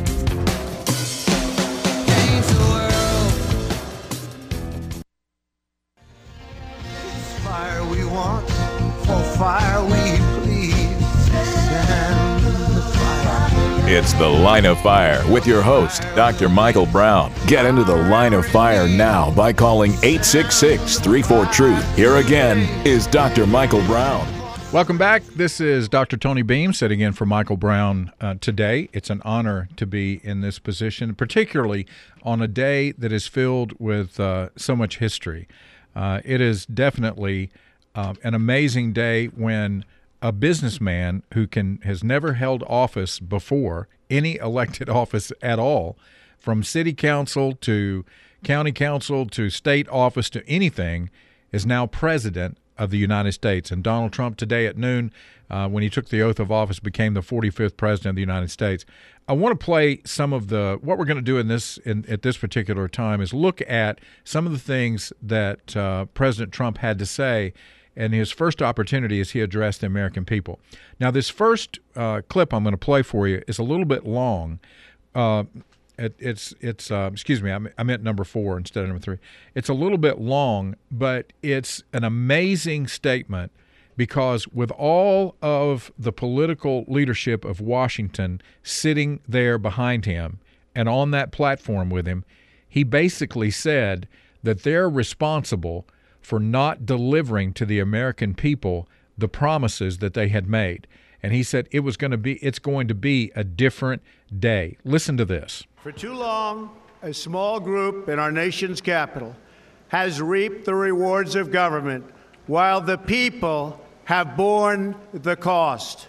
Fire we want, for fire we please. Stand the fire. It's The Line of Fire with your host, Doctor Michael Brown. Get into the line of fire now by calling eight six six, three four, TRUTH. Here again is Doctor Michael Brown. Welcome back. This is Doctor Tony Beam sitting in for Michael Brown uh, today. It's an honor to be in this position, particularly on a day that is filled with uh, so much history. Uh, it is definitely uh, an amazing day when a businessman who can has never held office before, any elected office at all, from city council to county council to state office to anything, is now president of the United States. And Donald Trump today at noon, uh, when he took the oath of office, became the forty-fifth president of the United States. I want to play some of the, what we're going to do in this in, at this particular time is look at some of the things that uh, President Trump had to say in his first opportunity as he addressed the American people. Now, this first uh, clip I'm going to play for you is a little bit long. Uh, it, it's, it's uh, excuse me, I, I meant number four instead of number three. It's a little bit long, but it's an amazing statement because with all of the political leadership of Washington sitting there behind him and on that platform with him, he basically said that they're responsible for not delivering to the American people the promises that they had made. And he said it was going to be, it's going to be a different day. Listen to this. For too long, a small group in our nation's capital has reaped the rewards of government while the people have borne the cost.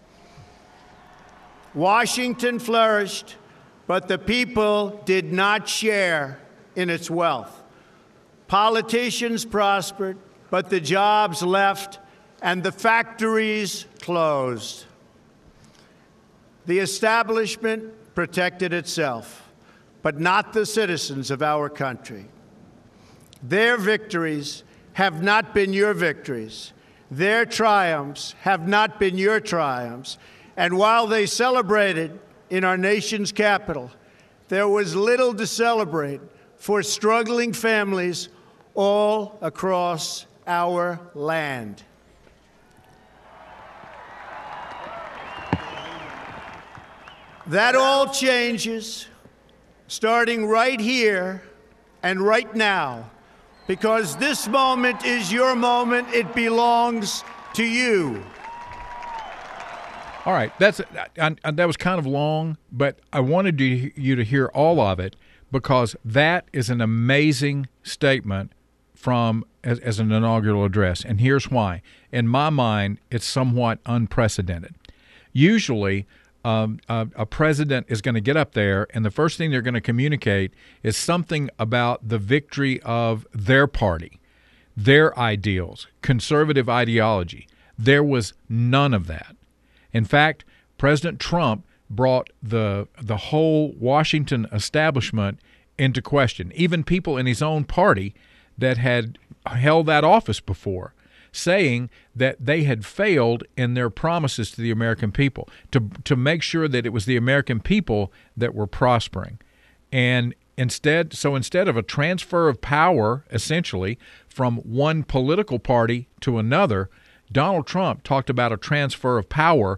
Washington flourished, but the people did not share in its wealth. Politicians prospered, but the jobs left and the factories closed. The establishment protected itself, but not the citizens of our country. Their victories have not been your victories. Their triumphs have not been your triumphs. And while they celebrated in our nation's capital, there was little to celebrate for struggling families all across our land. That all changes starting right here and right now, because this moment is your moment. It belongs to you. All right, that's I, I, that was kind of long, but I wanted you, you to hear all of it because that is an amazing statement from as, as an inaugural address, and here's why. In my mind, it's somewhat unprecedented. Usually, um, a, a president is going to get up there, and the first thing they're going to communicate is something about the victory of their party, their ideals, conservative ideology. There was none of that. In fact, President Trump brought the the whole Washington establishment into question, even people in his own party that had held that office before, saying that they had failed in their promises to the American people, to to make sure that it was the American people that were prospering. And instead, so instead of a transfer of power, essentially, from one political party to another, Donald Trump talked about a transfer of power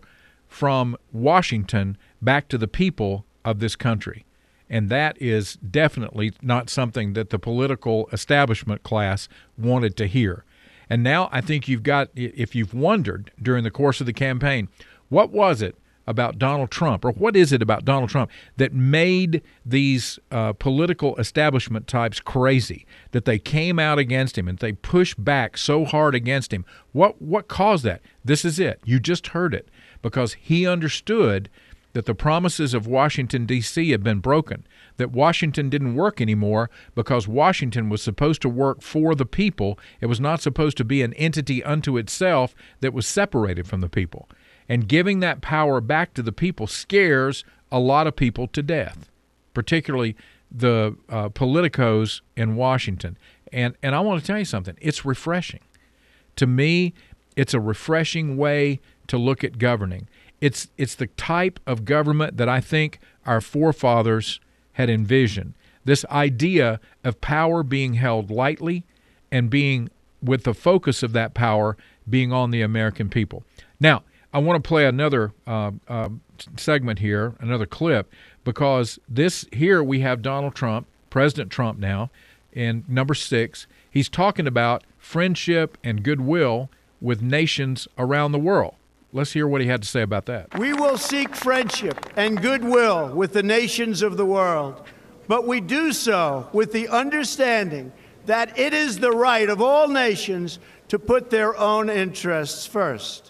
from Washington back to the people of this country. And that is definitely not something that the political establishment class wanted to hear. And now I think you've got, if you've wondered during the course of the campaign, what was it about Donald Trump, or what is it about Donald Trump that made these uh, political establishment types crazy, that they came out against him and they pushed back so hard against him? What what caused that? This is it. You just heard it, because he understood that the promises of Washington, D C had been broken, that Washington didn't work anymore because Washington was supposed to work for the people. It was not supposed to be an entity unto itself that was separated from the people. And giving that power back to the people scares a lot of people to death, particularly the uh, politicos in Washington. And and I want to tell you something. It's refreshing. To me, it's a refreshing way to look at governing. It's it's the type of government that I think our forefathers had envisioned. This idea of power being held lightly and being with the focus of that power being on the American people. Now, I want to play another uh, uh, segment here, another clip, because this here we have Donald Trump, President Trump now, in number six. He's talking about friendship and goodwill with nations around the world. Let's hear what he had to say about that. We will seek friendship and goodwill with the nations of the world, but we do so with the understanding that it is the right of all nations to put their own interests first.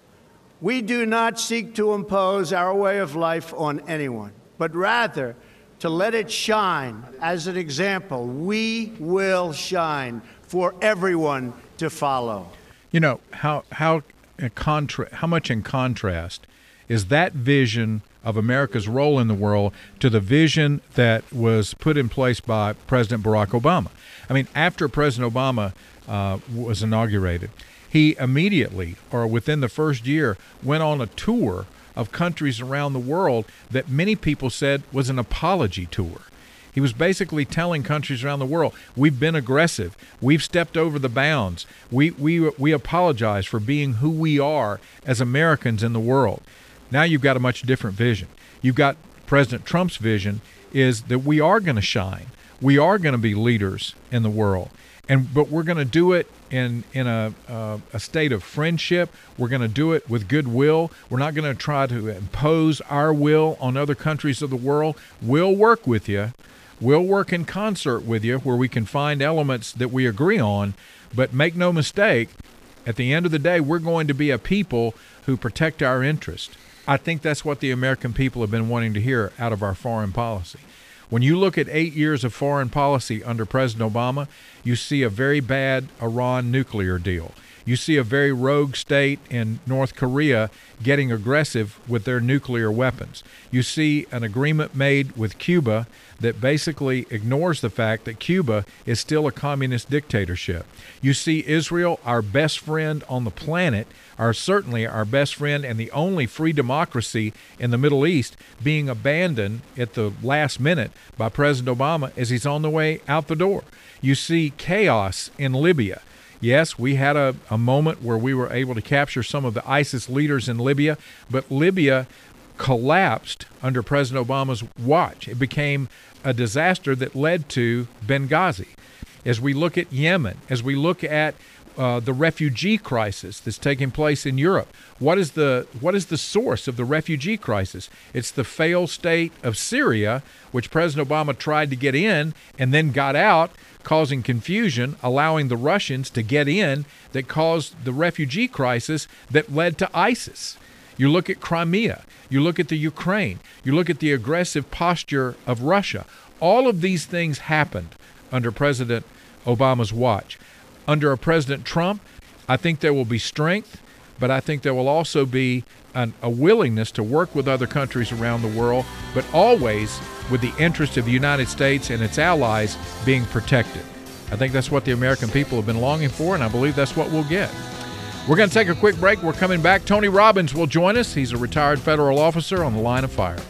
We do not seek to impose our way of life on anyone, but rather to let it shine as an example. We will shine for everyone to follow. You know, how how a contra- how much in contrast is that vision of America's role in the world to the vision that was put in place by President Barack Obama? I mean, after President Obama uh, was inaugurated, he immediately, or within the first year, went on a tour of countries around the world that many people said was an apology tour. He was basically telling countries around the world, we've been aggressive, we've stepped over the bounds, we we we apologize for being who we are as Americans in the world. Now you've got a much different vision. You've got President Trump's vision is that we are going to shine. We are going to be leaders in the world. And but we're going to do it in in a uh, a state of friendship. We're going to do it with goodwill. We're not going to try to impose our will on other countries of the world. We'll work with you. We'll work in concert with you where we can find elements that we agree on. But make no mistake, at the end of the day, we're going to be a people who protect our interest. I think that's what the American people have been wanting to hear out of our foreign policy. When you look at eight years of foreign policy under President Obama, you see a very bad Iran nuclear deal. You see a very rogue state in North Korea getting aggressive with their nuclear weapons. You see an agreement made with Cuba that basically ignores the fact that Cuba is still a communist dictatorship. You see Israel, our best friend on the planet, are certainly our best friend and the only free democracy in the Middle East, being abandoned at the last minute by President Obama as he's on the way out the door. You see chaos in Libya. Yes, we had a, a moment where we were able to capture some of the ISIS leaders in Libya, but Libya collapsed under President Obama's watch. It became a disaster that led to Benghazi. As we look at Yemen, as we look at uh, the refugee crisis that's taking place in Europe, what is the what is the source of the refugee crisis? It's the failed state of Syria, which President Obama tried to get in and then got out, causing confusion, allowing the Russians to get in, that caused the refugee crisis that led to ISIS. You look at Crimea, you look at the Ukraine, you look at the aggressive posture of Russia. All of these things happened under President Obama's watch. Under a President Trump, I think there will be strength, but I think there will also be an, a willingness to work with other countries around the world, but always with the interest of the United States and its allies being protected. I think that's what the American people have been longing for, and I believe that's what we'll get. We're going to take a quick break. We're coming back. Tony Robbins will join us. He's a retired federal officer on the Line of Fire.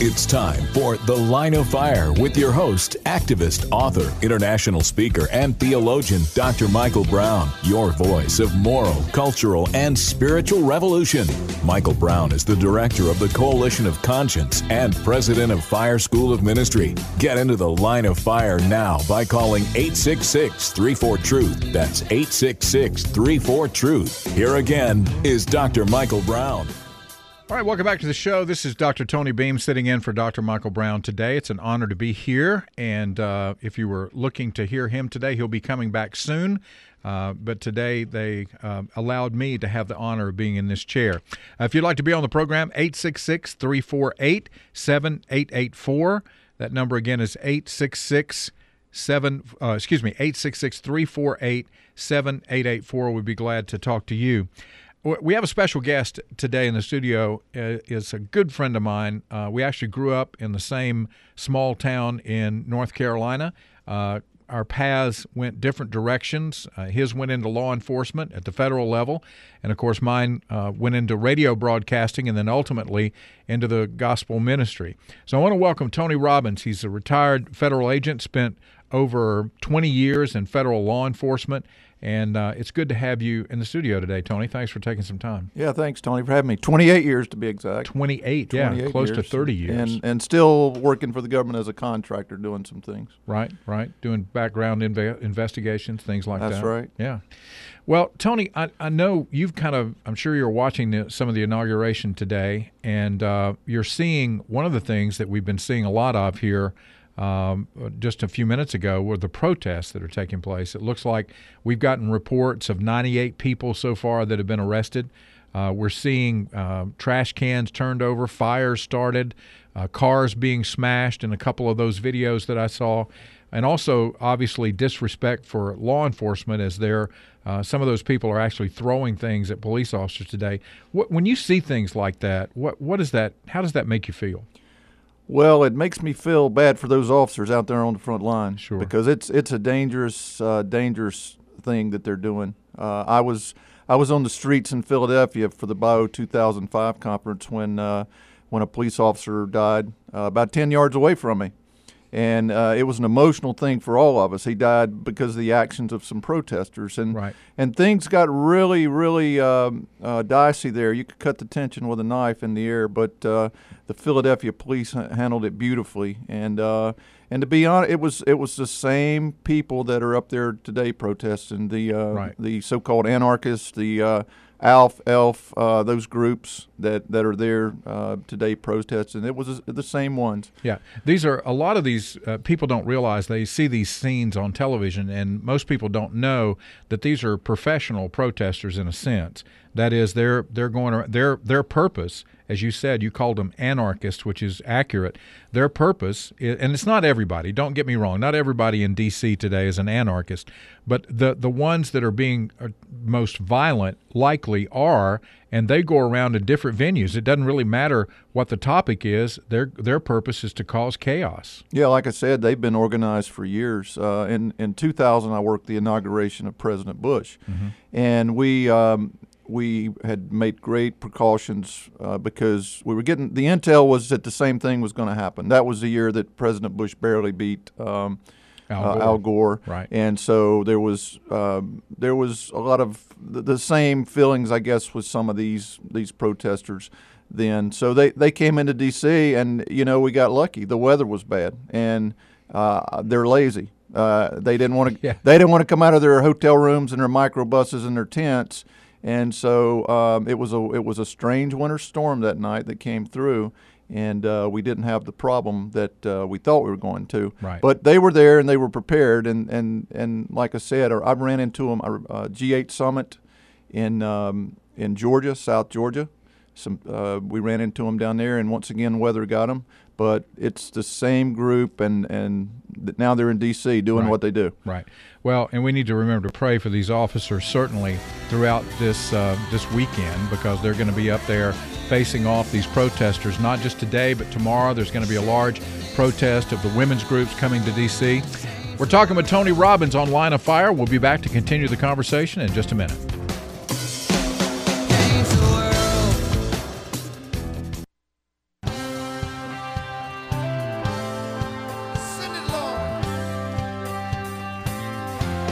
It's time for The Line of Fire with your host, activist, author, international speaker, and theologian, Doctor Michael Brown, your voice of moral, cultural, and spiritual revolution. Michael Brown is the director of the Coalition of Conscience and president of Fire School of Ministry. Get into The Line of Fire now by calling eight six six, three four, truth. That's eight six six, three four, truth. Here again is Doctor Michael Brown. All right, welcome back to the show. This is Doctor Tony Beam sitting in for Doctor Michael Brown today. It's an honor to be here, and uh, if you were looking to hear him today, he'll be coming back soon. Uh, but today they uh, allowed me to have the honor of being in this chair. Uh, if you'd like to be on the program, eight six six, three four eight, seven eight eight four. That number again is eight six six, seven, uh, excuse me, eight six six, three four eight, seven eight eight four. We'd be glad to talk to you. We have a special guest today in the studio. Uh, is a good friend of mine. Uh, we actually grew up in the same small town in North Carolina. Uh, our paths went different directions. Uh, his went into law enforcement at the federal level, and of course mine uh, went into radio broadcasting and then ultimately into the gospel ministry. So I want to welcome Tony Robbins. He's a retired federal agent, spent over twenty years in federal law enforcement. And uh, it's good to have you in the studio today, Tony. Thanks for taking some time. Yeah, thanks, Tony, for having me. twenty-eight years to be exact. twenty-eight, yeah, twenty-eight close years. to thirty years. And and still working for the government as a contractor, doing some things. Right, right. Doing background inve- investigations, things like That's that. That's right. Yeah. Well, Tony, I, I know you've kind of, I'm sure you're watching the, some of the inauguration today, and uh, you're seeing one of the things that we've been seeing a lot of here Um, just a few minutes ago were the protests that are taking place. It looks like we've gotten reports of ninety-eight people so far that have been arrested. Uh, we're seeing uh, trash cans turned over, fires started, uh, cars being smashed in a couple of those videos that I saw, and also obviously disrespect for law enforcement as they're uh, some of those people are actually throwing things at police officers today. What, when you see things like that, what what is that? How does that make you feel? Well, it makes me feel bad for those officers out there on the front line, sure, because it's it's a dangerous uh, dangerous thing that they're doing. Uh, I was I was on the streets in Philadelphia for the Bio two thousand five conference when uh, when a police officer died uh, about ten yards away from me, and uh, it was an emotional thing for all of us. He died because of the actions of some protesters, and right. and things got really really um, uh, dicey there. You could cut the tension with a knife in the air, but uh, the Philadelphia police handled it beautifully, and uh, and to be honest, it was it was the same people that are up there today protesting, the uh, right. the so-called anarchists, the uh, ALF, ELF, uh, those groups that, that are there uh, today protesting. It was the same ones. Yeah, these are a lot of these uh, people don't realize. They see these scenes on television, and most people don't know that these are professional protesters in a sense. That is, they're they're going around, their their purpose, as you said, you called them anarchists, which is accurate. Their purpose, is, and it's not everybody. Don't get me wrong. Not everybody in D C today is an anarchist, but the the ones that are being most violent likely are, and they go around in different venues. It doesn't really matter what the topic is. Their their purpose is to cause chaos. Yeah, like I said, they've been organized for years. Uh, in in two thousand, I worked the inauguration of President Bush, mm-hmm. and we. Um, We had made great precautions uh, because we were getting the intel was that the same thing was going to happen. That was the year that President Bush barely beat um, Al Gore. Uh, Al Gore, right? And so there was um, there was a lot of the, the same feelings, I guess, with some of these these protesters then. So they, they came into D C, and you know we got lucky. The weather was bad, and uh, they're lazy. Uh, they didn't want to. Yeah. They didn't want to come out of their hotel rooms and their microbuses and their tents. And so um, it was a it was a strange winter storm that night that came through, and uh, we didn't have the problem that uh, we thought we were going to. Right. But they were there and they were prepared, and, and, and like I said, I ran into them at uh, G eight Summit in um, in Georgia, South Georgia. Some uh, we ran into them down there, and once again, weather got them. But it's the same group, and, and now they're in D C doing right. what they do. Right. Well, and we need to remember to pray for these officers certainly throughout this uh, this weekend, because they're going to be up there facing off these protesters, not just today, but tomorrow. There's going to be a large protest of the women's groups coming to D C. We're talking with Tony Robbins on Line of Fire. We'll be back to continue the conversation in just a minute.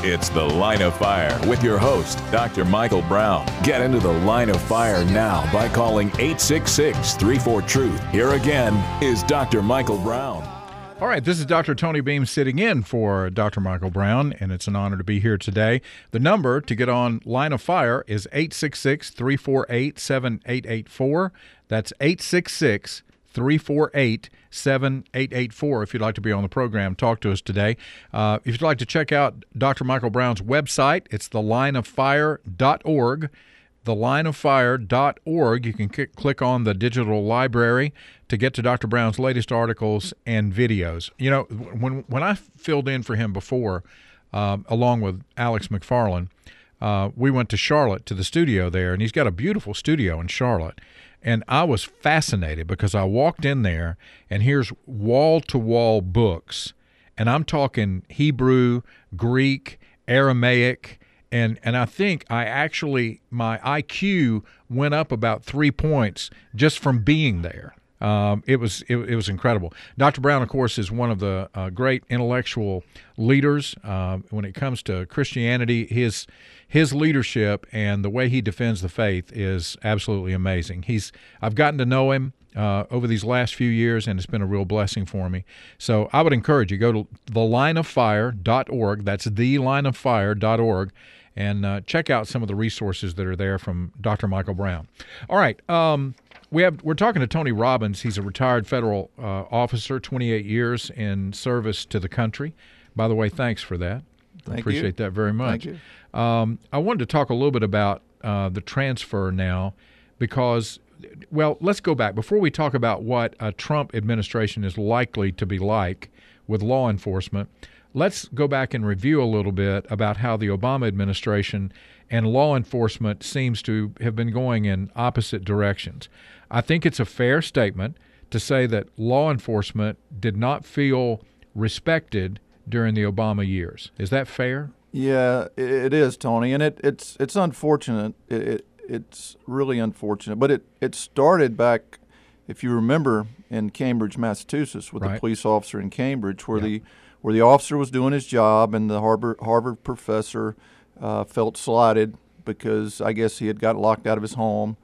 It's The Line of Fire with your host, Doctor Michael Brown. Get into the line of fire now by calling eight six six, three four, truth. Here again is Doctor Michael Brown. All right, this is Doctor Tony Beam sitting in for Doctor Michael Brown, and it's an honor to be here today. The number to get on Line of Fire is eight six six, three four eight, seven eight eight four. That's eight six six, three four eight, seven eight eight four if you'd like to be on the program. Talk to us today. Uh, if you'd like to check out Doctor Michael Brown's website, it's the line of fire dot org. the line of fire dot org. You can c- click on the digital library to get to Doctor Brown's latest articles and videos. You know, when when I filled in for him before, um, along with Alex McFarland, uh, we went to Charlotte to the studio there, and he's got a beautiful studio in Charlotte. And I was fascinated because I walked in there, and here's wall-to-wall books, and I'm talking Hebrew, Greek, Aramaic, and and I think I actually, my I Q went up about three points just from being there. Um, it was it, it was incredible. Doctor Brown, of course, is one of the uh, great intellectual leaders uh, when it comes to Christianity. His his leadership and the way he defends the faith is absolutely amazing. He's I've gotten to know him uh, over these last few years, and it's been a real blessing for me. So I would encourage you, go to the line of fire dot org. That's the line of fire dot org. And uh, check out some of the resources that are there from Doctor Michael Brown. All right, um, we have we're talking to Tony Robbins. He's a retired federal uh, officer, twenty-eight years in service to the country. By the way, thanks for that. Thank I appreciate you. that very much. Thank you. Um, I wanted to talk a little bit about uh, the transfer now because, well, let's go back. Before we talk about what a Trump administration is likely to be like with law enforcement, let's go back and review a little bit about how the Obama administration and law enforcement seems to have been going in opposite directions. I think it's a fair statement to say that law enforcement did not feel respected during the Obama years. Is that fair? Yeah, it, it is, Tony, and it, it's it's unfortunate. It, it it's really unfortunate, but it, it started back, if you remember, in Cambridge, Massachusetts, with Right. a police officer in Cambridge, where Yeah. the where the officer was doing his job, and the Harvard Harvard professor uh, felt slighted because I guess he had got locked out of his home,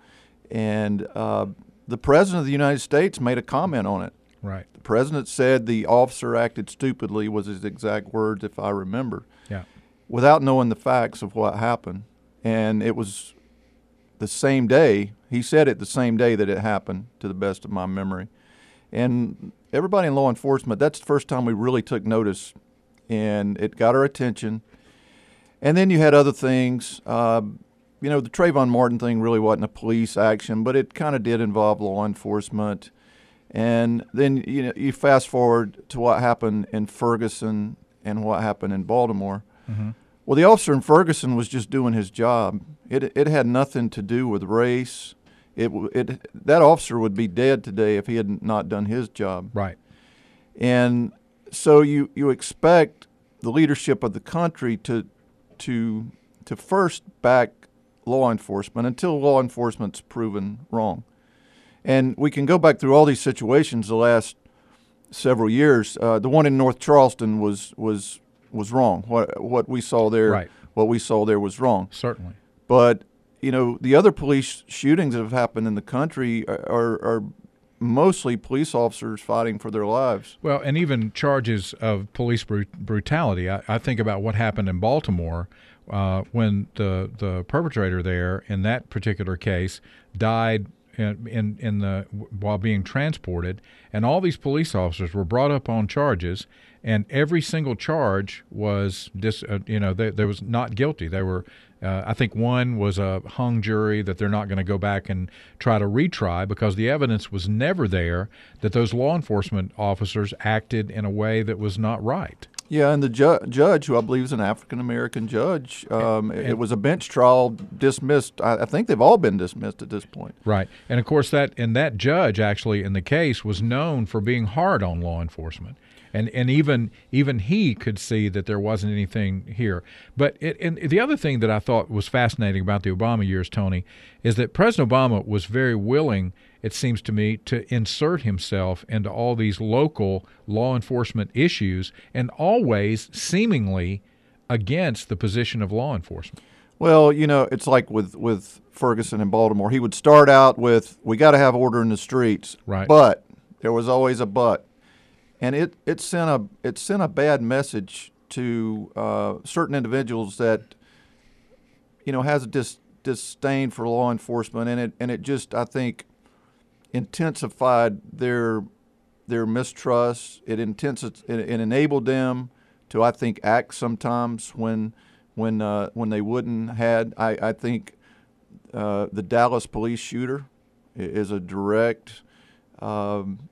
and uh, the president of the United States made a comment on it. Right. The president said the officer acted stupidly, was his exact words, if I remember, Yeah. without knowing the facts of what happened. And it was the same day, he said it the same day that it happened, to the best of my memory. And everybody in law enforcement, that's the first time we really took notice, and it got our attention. And then you had other things. Uh, you know, the Trayvon Martin thing really wasn't a police action, but it kind of did involve law enforcement. And then, you know, you fast forward to what happened in Ferguson and what happened in Baltimore. Mm-hmm. Well, the officer in Ferguson was just doing his job. It it had nothing to do with race. It it that officer would be dead today if he had not done his job. Right. And so you, you expect the leadership of the country to to to first back law enforcement until law enforcement's proven wrong. And we can go back through all these situations the last several years. Uh, the one in North Charleston was was was wrong. What what we saw there, Right. what we saw there was wrong. Certainly. But you know, the other police shootings that have happened in the country are, are, are mostly police officers fighting for their lives. Well, and even charges of police bru- brutality. I, I think about what happened in Baltimore uh, when the the perpetrator there in that particular case died in, in in the while being transported, and all these police officers were brought up on charges, and every single charge was dis, uh, you know they, they was not guilty. They were. Uh, I think one was a hung jury that they're not going to go back and try to retry because the evidence was never there that those law enforcement officers acted in a way that was not right. Yeah, and the ju- judge, who I believe is an African-American judge, um, And- it was a bench trial dismissed. I, I think they've all been dismissed at this point. Right. And, of course, that and that judge actually in the case was known for being hard on law enforcement. And and even even he could see that there wasn't anything here. But it, and the other thing that I thought was fascinating about the Obama years, Tony, is that President Obama was very willing, it seems to me, to insert himself into all these local law enforcement issues and always seemingly against the position of law enforcement. Well, you know, it's like with, with Ferguson in Baltimore. He would start out with, we got to have order in the streets. Right. But there was always a but. And it, it sent a it sent a bad message to uh, certain individuals that, you know, has a dis, disdain for law enforcement, and it and it just, I think, intensified their their mistrust. It intensified it, it enabled them to, I think, act sometimes when when uh, when they wouldn't had. I I think uh, the Dallas police shooter is a direct. Um,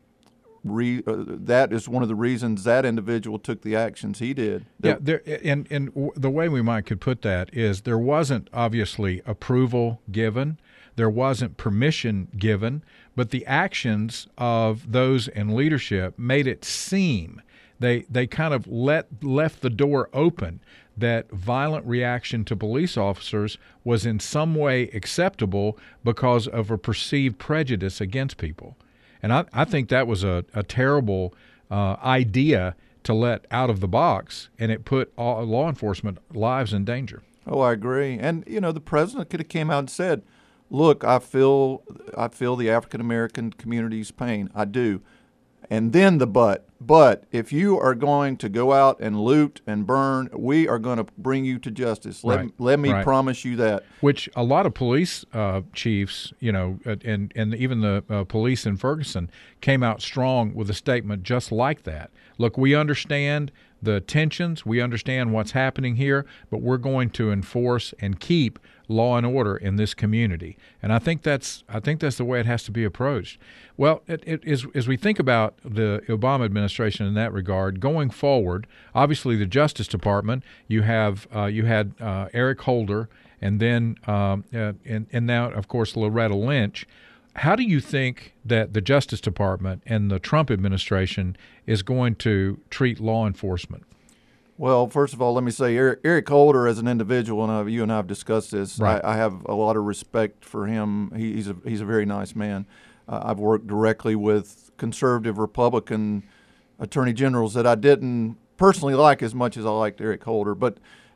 Re, uh, that is one of the reasons that individual took the actions he did. Yeah, there, and and w- the way we might could put that is there wasn't obviously approval given, there wasn't permission given, but the actions of those in leadership made it seem they they kind of let left the door open that violent reaction to police officers was in some way acceptable because of a perceived prejudice against people. And I, I think that was a, a terrible uh, idea to let out of the box, and it put all law enforcement lives in danger. Oh, I agree. And, you know, the president could have came out and said, look, I feel I feel the African-American community's pain. I do. And then the but. But if you are going to go out and loot and burn, we are going to bring you to justice. Let, Right. let me Right. promise you that. Which a lot of police uh, chiefs, you know, and, and even the uh, police in Ferguson came out strong with a statement just like that. Look, we understand the tensions, we understand what's happening here, but we're going to enforce and keep law and order in this community. And I think that's I think that's the way it has to be approached. Well, it, it, as, as we think about the Obama administration in that regard, going forward, obviously the Justice Department, you have uh, you had uh, Eric Holder, and then um, uh, and, and now, of course, Loretta Lynch. How do you think that the Justice Department and the Trump administration is going to treat law enforcement? Well, first of all, let me say Eric, Eric Holder as an individual, and I, you and I have discussed this. Right. I, I have a lot of respect for him. He, he's a he's a very nice man. Uh, I've worked directly with conservative Republican attorney generals that I didn't personally like as much as I liked Eric Holder, but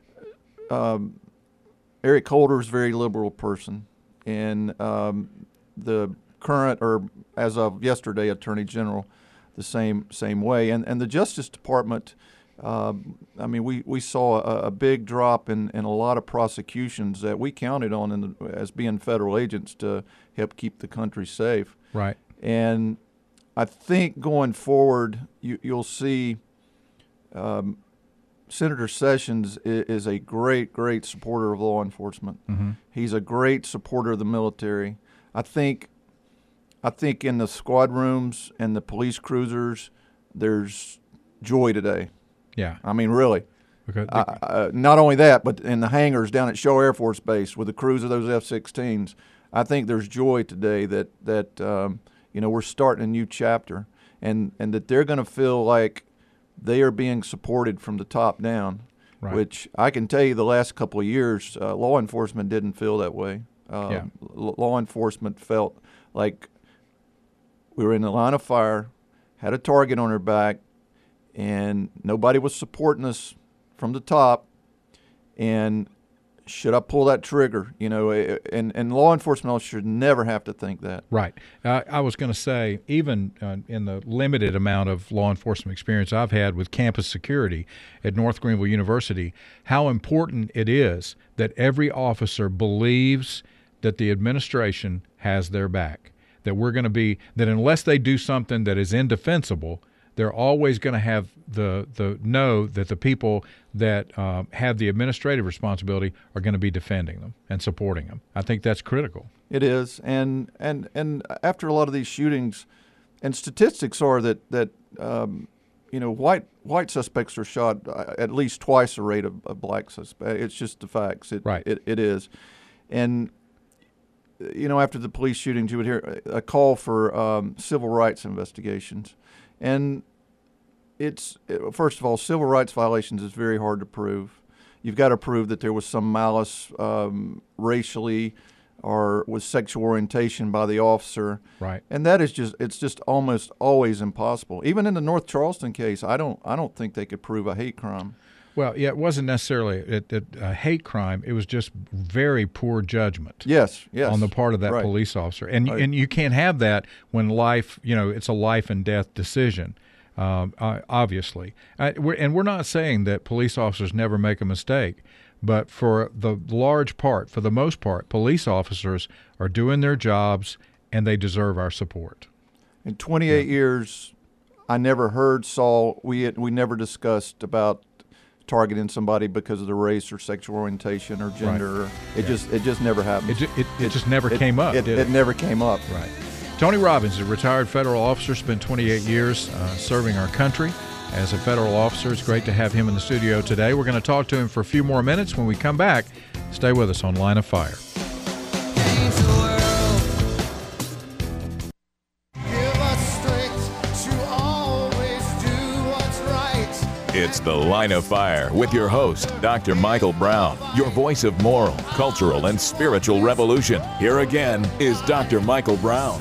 um, Eric Holder is a very liberal person, and um, the current, or as of yesterday, Attorney General, the same same way, and and the Justice Department. Uh, I mean, we, we saw a, a big drop in, in a lot of prosecutions that we counted on in the, as being federal agents to help keep the country safe. Right. And I think going forward, you, you'll see um, Senator Sessions is, is a great, great supporter of law enforcement. Mm-hmm. He's a great supporter of the military. I think, I think in the squad rooms and the police cruisers, there's joy today. Yeah. I mean, really. Okay. Uh, uh, not only that, but in the hangars down at Shaw Air Force Base with the crews of those F sixteens, I think there's joy today that that um, you know we're starting a new chapter, and and that they're going to feel like they are being supported from the top down. Right. Which I can tell you, the last couple of years, uh, law enforcement didn't feel that way. Um, Yeah. l- law enforcement felt like we were in the line of fire, had a target on our back, and nobody was supporting us from the top. And should I pull that trigger? You know, and, and law enforcement officers should never have to think that. Right. Uh, I was going to say, even uh, in the limited amount of law enforcement experience I've had with campus security at North Greenville University, how important it is that every officer believes that the administration has their back, that we're going to be, that unless they do something that is indefensible, they're always going to have the the know that the people that uh, have the administrative responsibility are going to be defending them and supporting them. I think that's critical. It is, and and and after a lot of these shootings, and statistics are that that um, you know white white suspects are shot at least twice the rate of, of black suspects. It's just the facts. It, Right. It it is, and you know after the police shootings, you would hear a call for um, civil rights investigations. And it's, first of all, civil rights violations is very hard to prove. You've got to prove that there was some malice um, racially or with sexual orientation by the officer. Right. And that is just, it's just almost always impossible. Even in the North Charleston case, I don't, I don't think they could prove a hate crime. Well, yeah, it wasn't necessarily a, a, a hate crime. It was just very poor judgment. Yes, yes. On the part of that right. police officer. And right. and you can't have that when life, you know, it's a life and death decision, um, uh, obviously. Uh, we're, and we're not saying that police officers never make a mistake, but for the large part, for the most part, police officers are doing their jobs and they deserve our support. In twenty-eight yeah. years, I never heard Saul, we had, we never discussed about targeting somebody because of their race or sexual orientation or gender. Right. It yeah. just it just never happened. It, ju- it, it, it just never it, came up, it, did it? It never came up. Right. Tony Robbins is a retired federal officer, spent twenty-eight years uh, serving our country as a federal officer. It's great to have him in the studio today. We're going to talk to him for a few more minutes. When we come back, stay with us on Line of Fire. It's The Line of Fire with your host, Doctor Michael Brown, your voice of moral, cultural, and spiritual revolution. Here again is Doctor Michael Brown.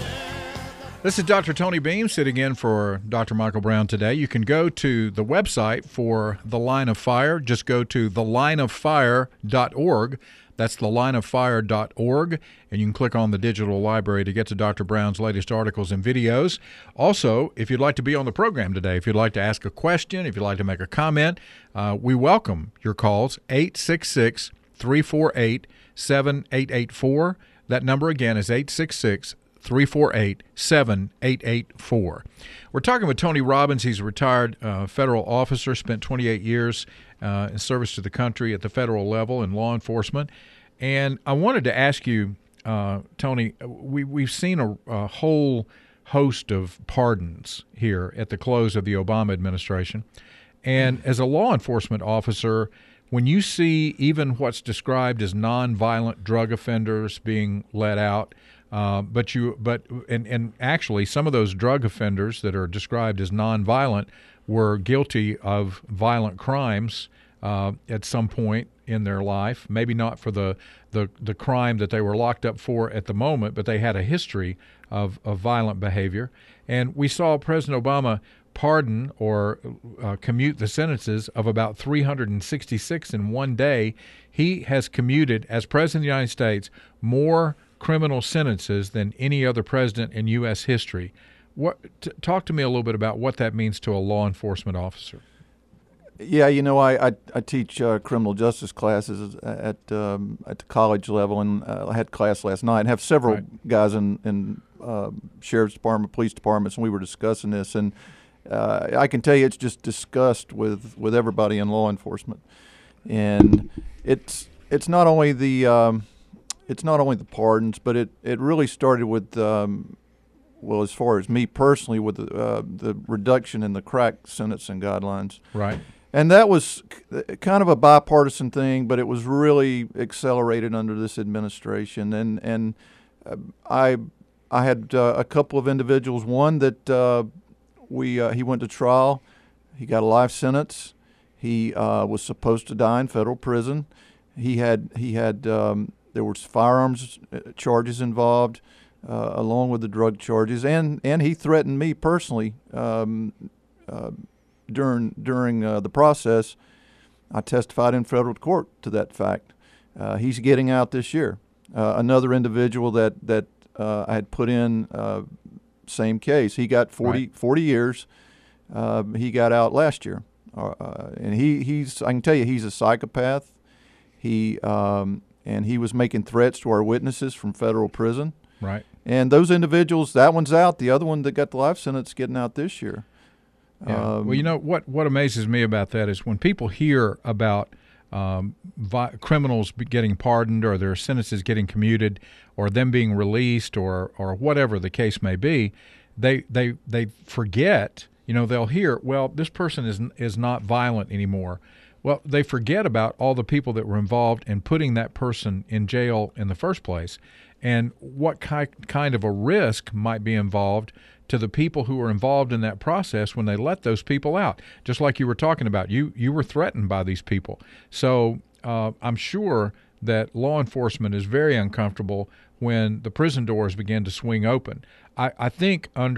This is Doctor Tony Beam sitting in for Doctor Michael Brown today. You can go to the website for The Line of Fire. Just go to the line of fire dot org. That's the line of fire dot org, and you can click on the digital library to get to Doctor Brown's latest articles and videos. Also, if you'd like to be on the program today, if you'd like to ask a question, if you'd like to make a comment, uh, we welcome your calls, eight six six, three four eight, seven eight eight four. That number again is eight six six, three four eight, seven eight eight four. We're talking with Tony Robbins. He's a retired uh, federal officer, spent twenty-eight years uh, in service to the country at the federal level in law enforcement. And I wanted to ask you, uh, Tony, we, we've seen a, a whole host of pardons here at the close of the Obama administration. And as a law enforcement officer, when you see even what's described as nonviolent drug offenders being let out, Uh, but you, but and, and actually, some of those drug offenders that are described as nonviolent were guilty of violent crimes uh, at some point in their life. Maybe not for the, the the crime that they were locked up for at the moment, but they had a history of, of violent behavior. And we saw President Obama pardon or uh, commute the sentences of about three hundred sixty-six in one day. He has commuted, as President of the United States, more criminal sentences than any other president in U S history. What t- talk to me a little bit about what that means to a law enforcement officer. Yeah, you know, I I, I teach uh, criminal justice classes at um, at the college level, and uh, I had class last night. And have several right. guys in in uh, sheriff's department, police departments, and we were discussing this. And uh, I can tell you, it's just discussed with, with everybody in law enforcement. And it's it's not only the um, It's not only the pardons, but it, it really started with, um, well, as far as me personally, with the, uh, the reduction in the crack sentencing guidelines. Right. And that was kind of a bipartisan thing, but it was really accelerated under this administration. And and uh, I I had uh, a couple of individuals. One that uh, we uh, he went to trial. He got a life sentence. He uh, was supposed to die in federal prison. He had he had. Um, There were firearms charges involved, uh, along with the drug charges, and, and he threatened me personally um, uh, during during uh, the process. I testified in federal court to that fact. Uh, he's getting out this year. Uh, another individual that that uh, I had put in, uh, same case. He got forty, right. forty years. Uh, he got out last year, uh, and he he's I can tell you he's a psychopath. He um, And he was making threats to our witnesses from federal prison. Right. And those individuals, that one's out. The other one that got the life sentence getting out this year. Yeah. Um, well, you know, what, what amazes me about that is when people hear about um, vi- criminals getting pardoned or their sentences getting commuted or them being released or, or whatever the case may be, they, they, they forget, you know, they'll hear, well, this person is is not violent anymore. Well, they forget about all the people that were involved in putting that person in jail in the first place and what ki- kind of a risk might be involved to the people who were involved in that process when they let those people out. Just like you were talking about, you you were threatened by these people. So uh, I'm sure that law enforcement is very uncomfortable when the prison doors begin to swing open. I, I think under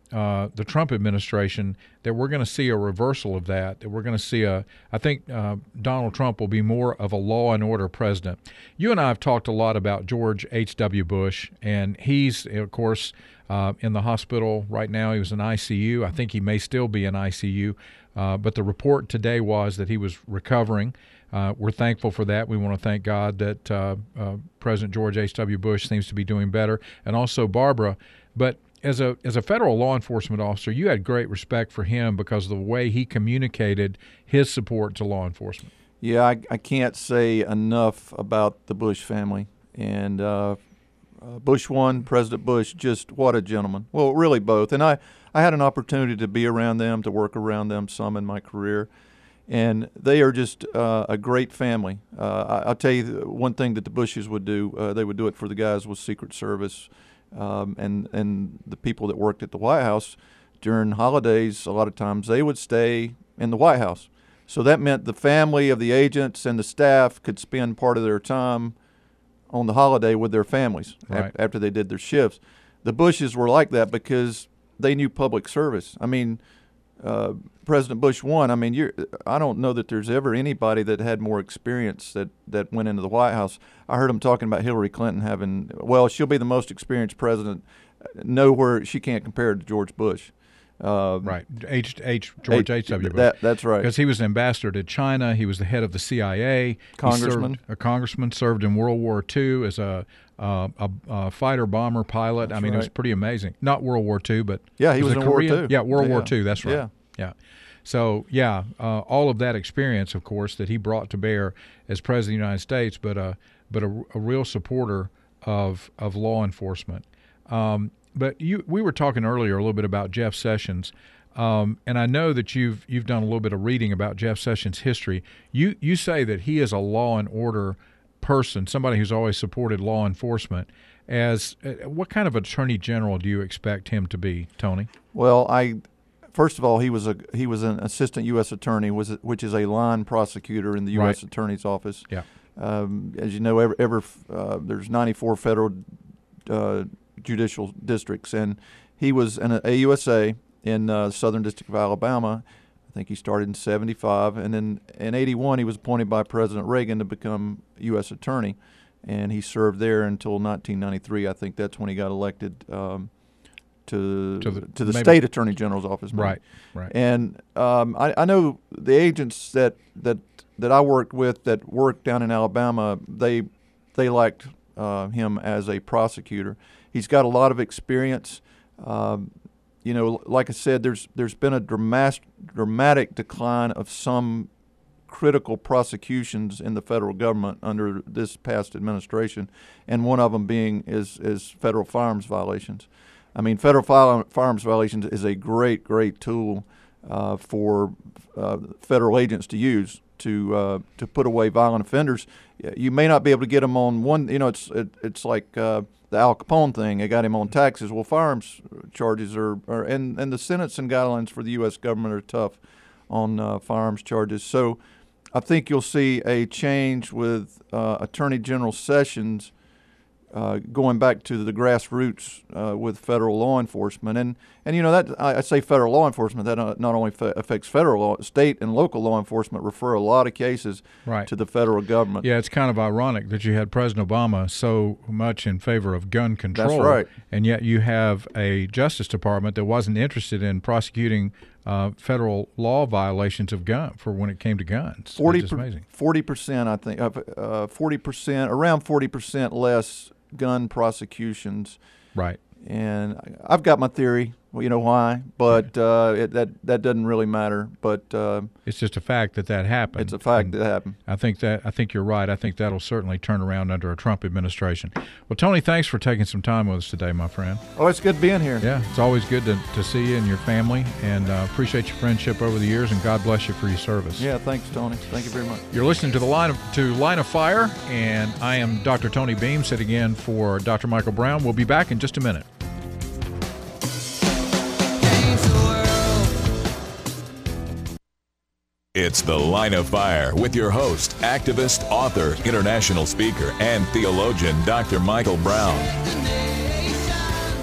uh, the Trump administration, that we're going to see a reversal of that, that we're going to see a – I think uh, Donald Trump will be more of a law and order president. You and I have talked a lot about George H W. Bush, and he's, of course, uh, in the hospital right now. He was in I C U. I think he may still be in I C U, uh, but the report today was that he was recovering. Uh, we're thankful for that. We want to thank God that uh, uh, President George H W. Bush seems to be doing better, and also Barbara. But as a as a federal law enforcement officer, you had great respect for him because of the way he communicated his support to law enforcement. Yeah, I, I can't say enough about the Bush family. And uh, uh, Bush one, President Bush, just what a gentleman. Well, really both. And I, I had an opportunity to be around them, to work around them some in my career. And they are just uh, a great family. Uh, I, I'll tell you one thing that the Bushes would do. Uh, they would do it for the guys with Secret Service um, and, and the people that worked at the White House. During holidays, a lot of times they would stay in the White House. So that meant the family of the agents and the staff could spend part of their time on the holiday with their families right. ap- after they did their shifts. The Bushes were like that because they knew public service. I mean, uh, President Bush one, I mean, you're, I don't know that there's ever anybody that had more experience that, that went into the White House. I heard him talking about Hillary Clinton having, well, she'll be the most experienced president. Nowhere she can't compare to George Bush. Uh, right, H. H. George H. W. Bush. That, that's right. Because he was an ambassador to China. He was the head of the C I A. Congressman. He served, a congressman, served in World War Two as a uh, a, a fighter bomber pilot. That's I mean, right. it was pretty amazing. Not World War Two, but yeah, he was, was in Korean? World War Two. Yeah, World yeah. War Two. That's right. Yeah, yeah. So yeah, uh, all of that experience, of course, that he brought to bear as president of the United States, but uh, but a, a real supporter of of law enforcement. Um, but you, we were talking earlier a little bit about Jeff Sessions. Um, and I know that you've you've done a little bit of reading about Jeff Sessions' history. You you say that he is a law and order person, somebody who's always supported law enforcement. As uh, what kind of attorney general do you expect him to be, Tony? Well, I first of all he was a he was an assistant U S attorney, was which is a line prosecutor in the U S Right. attorney's office. Yeah. Um, as you know, ever, ever uh, there's ninety-four federal uh, judicial districts, and he was an A U S A. in uh, Southern District of Alabama. I think he started in seventy-five, and then in eighty-one he was appointed by President Reagan to become U S attorney, and he served there until nineteen ninety-three. I think that's when he got elected um, to To the- to the maybe- state attorney general's office. maybe. Right, right. And um, I, I know the agents that, that that I worked with that worked down in Alabama, they they liked uh, him as a prosecutor. He's got a lot of experience. Um, You know, like I said, there's there's been a dramatic dramatic decline of some critical prosecutions in the federal government under this past administration, and one of them being is is federal firearms violations. I mean, federal firearms violations is a great great tool uh, for uh, federal agents to use to uh, to put away violent offenders. You may not be able to get them on one. You know, it's it, it's like. Uh, The Al Capone thing, they got him on taxes. Well, firearms charges are, are and, and the sentencing guidelines for the U S government are tough on uh, firearms charges. So I think you'll see a change with uh, Attorney General Sessions uh, going back to the grassroots uh, with federal law enforcement. And, and you know, that I, I say federal law enforcement, that not only fa- affects federal law, state and local law enforcement refer a lot of cases Right. to the federal government. Yeah, it's kind of ironic that you had President Obama so much in favor of gun control. That's right. And yet you have a Justice Department that wasn't interested in prosecuting uh, federal law violations of gun for when it came to guns. Forty It's just amazing. forty percent, I think, uh, forty percent, around forty percent less gun prosecutions. Right. And I've got my theory. Well, you know why, but uh, it, that that doesn't really matter. But uh, It's just a fact that that happened. it's a fact And that happened. I think that I think you're right. I think that'll certainly turn around under a Trump administration. Well, Tony, thanks for taking some time with us today, my friend. Oh, it's good being here. Yeah, it's always good to, to see you and your family, and uh, appreciate your friendship over the years, and God bless you for your service. Yeah, thanks, Tony. Thank you very much. You're listening to the line of, to Line of Fire, and I am Doctor Tony Beam, sitting in for Doctor Michael Brown. We'll be back in just a minute. It's The Line of Fire with your host, activist, author, international speaker, and theologian, Doctor Michael Brown.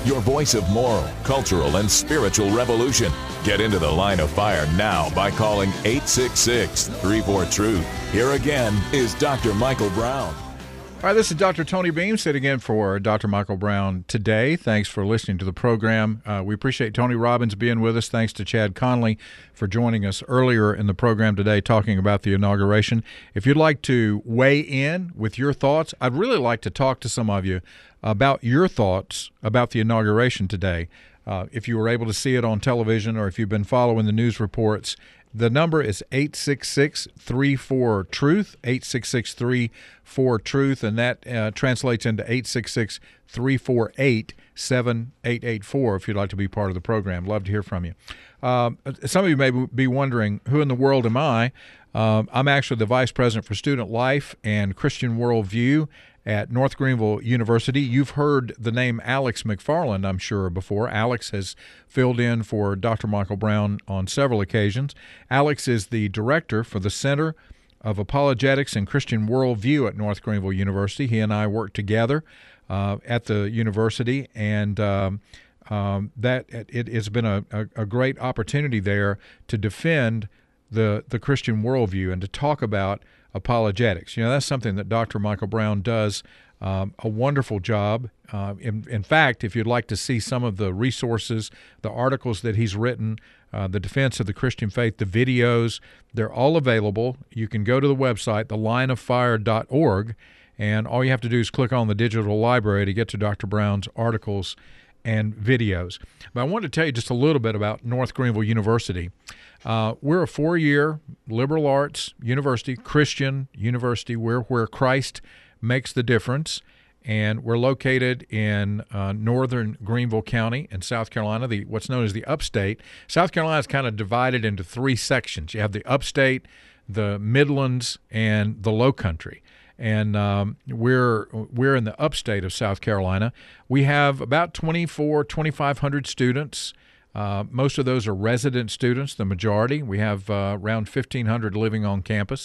your voice of moral, cultural, and spiritual revolution. Get into the Line of Fire now by calling eight six six, three four, truth. Here again is Doctor Michael Brown. All right, this is Doctor Tony Beam sitting in for Doctor Michael Brown today. Thanks for listening to the program. Uh, we appreciate Tony Robbins being with us. Thanks to Chad Conley for joining us earlier in the program today talking about the inauguration. If you'd like to weigh in with your thoughts, I'd really like to talk to some of you about your thoughts about the inauguration today. Uh, if you were able to see it on television or if you've been following the news reports, the number is eight six six, three four, truth, eight six six, three four, truth, and that uh, translates into eight six six, three four eight, seven eight eight four if you'd like to be part of the program. Love to hear from you. Um, some of you may be wondering, who in the world am I? Um, I'm actually the Vice President for Student Life and Christian Worldview at North Greenville University. You've heard the name Alex McFarland, I'm sure, before. Alex has filled in for Doctor Michael Brown on several occasions. Alex is the director for the Center of Apologetics and Christian Worldview at North Greenville University. He and I work together uh, at the university, and um, um, that it has been a, a, a great opportunity there to defend the, the Christian worldview and to talk about apologetics. You know, that's something that Doctor Michael Brown does um, a wonderful job. Uh, in, in fact, if you'd like to see some of the resources, the articles that he's written, uh, the defense of the Christian faith, the videos, they're all available. You can go to the website, the line of fire dot org, and all you have to do is click on the digital library to get to Doctor Brown's articles and videos. But I want to tell you just a little bit about North Greenville University. Uh, we're a four-year liberal arts university, Christian university. We're where Christ makes the difference, and we're located in uh, northern Greenville County in South Carolina, the what's known as the upstate. South Carolina is kind of divided into three sections. You have the upstate, the Midlands, and the Low Country. And um, we're we're in the upstate of South Carolina. We have about twenty-four, twenty-five hundred students. Uh, most of those are resident students, the majority. We have uh, around fifteen hundred living on campus.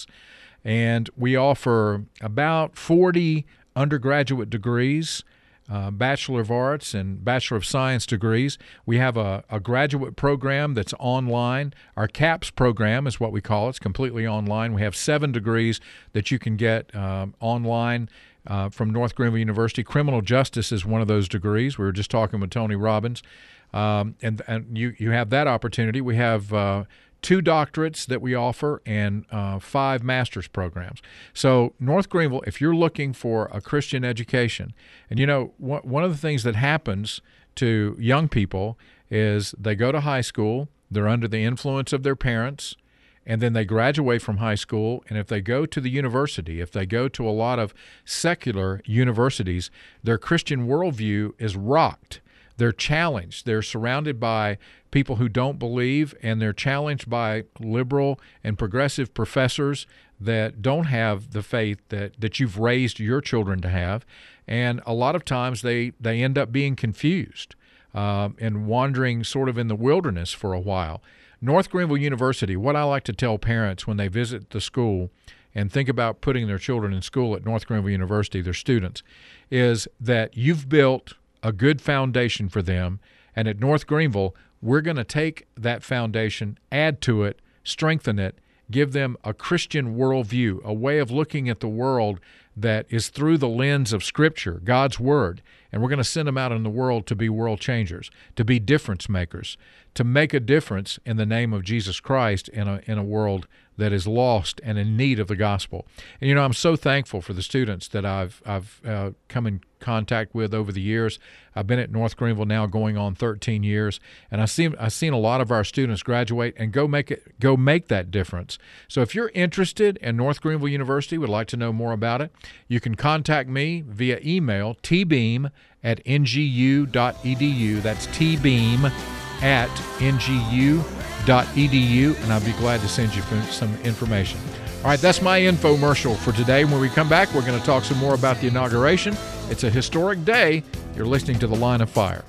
And we offer about forty undergraduate degrees, uh, Bachelor of Arts and Bachelor of Science degrees. We have a, a graduate program that's online. Our CAPS program is what we call it. It's completely online. We have seven degrees that you can get um, online uh, from North Greenville University. Criminal justice is one of those degrees. We were just talking with Tony Robbins. Um, and and you, you have that opportunity. We have uh, two doctorates that we offer and uh, five master's programs. So North Greenville, if you're looking for a Christian education, and you know, wh- one of the things that happens to young people is they go to high school, they're under the influence of their parents, and then they graduate from high school, and if they go to the university, if they go to a lot of secular universities, their Christian worldview is rocked. They're challenged. They're surrounded by people who don't believe, and they're challenged by liberal and progressive professors that don't have the faith that, that you've raised your children to have. And a lot of times they, they end up being confused um, and wandering sort of in the wilderness for a while. North Greenville University, what I like to tell parents when they visit the school and think about putting their children in school at North Greenville University, their students, is that you've built a good foundation for them, and at North Greenville, we're going to take that foundation, add to it, strengthen it, give them a Christian worldview, a way of looking at the world that is through the lens of Scripture, God's Word, and we're going to send them out in the world to be world changers, to be difference makers, to make a difference in the name of Jesus Christ in a in a world that is lost and in need of the gospel. And you know, I'm so thankful for the students that I've I've uh, come in contact with over the years. I've been at North Greenville now going on thirteen years, and I've seen I've seen a lot of our students graduate and go make it go make that difference. So if you're interested in North Greenville University, would like to know more about it, you can contact me via email, tbeam at n g u dot e d u. That's tbeam at n g u dot e d u, and I'll be glad to send you some information. All right, that's my infomercial for today. When we come back, we're going to talk some more about the inauguration. It's a historic day. You're listening to The Line of Fire.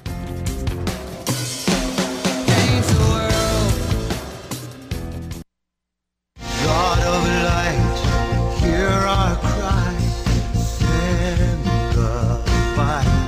God of light, hear our cry, send the fire.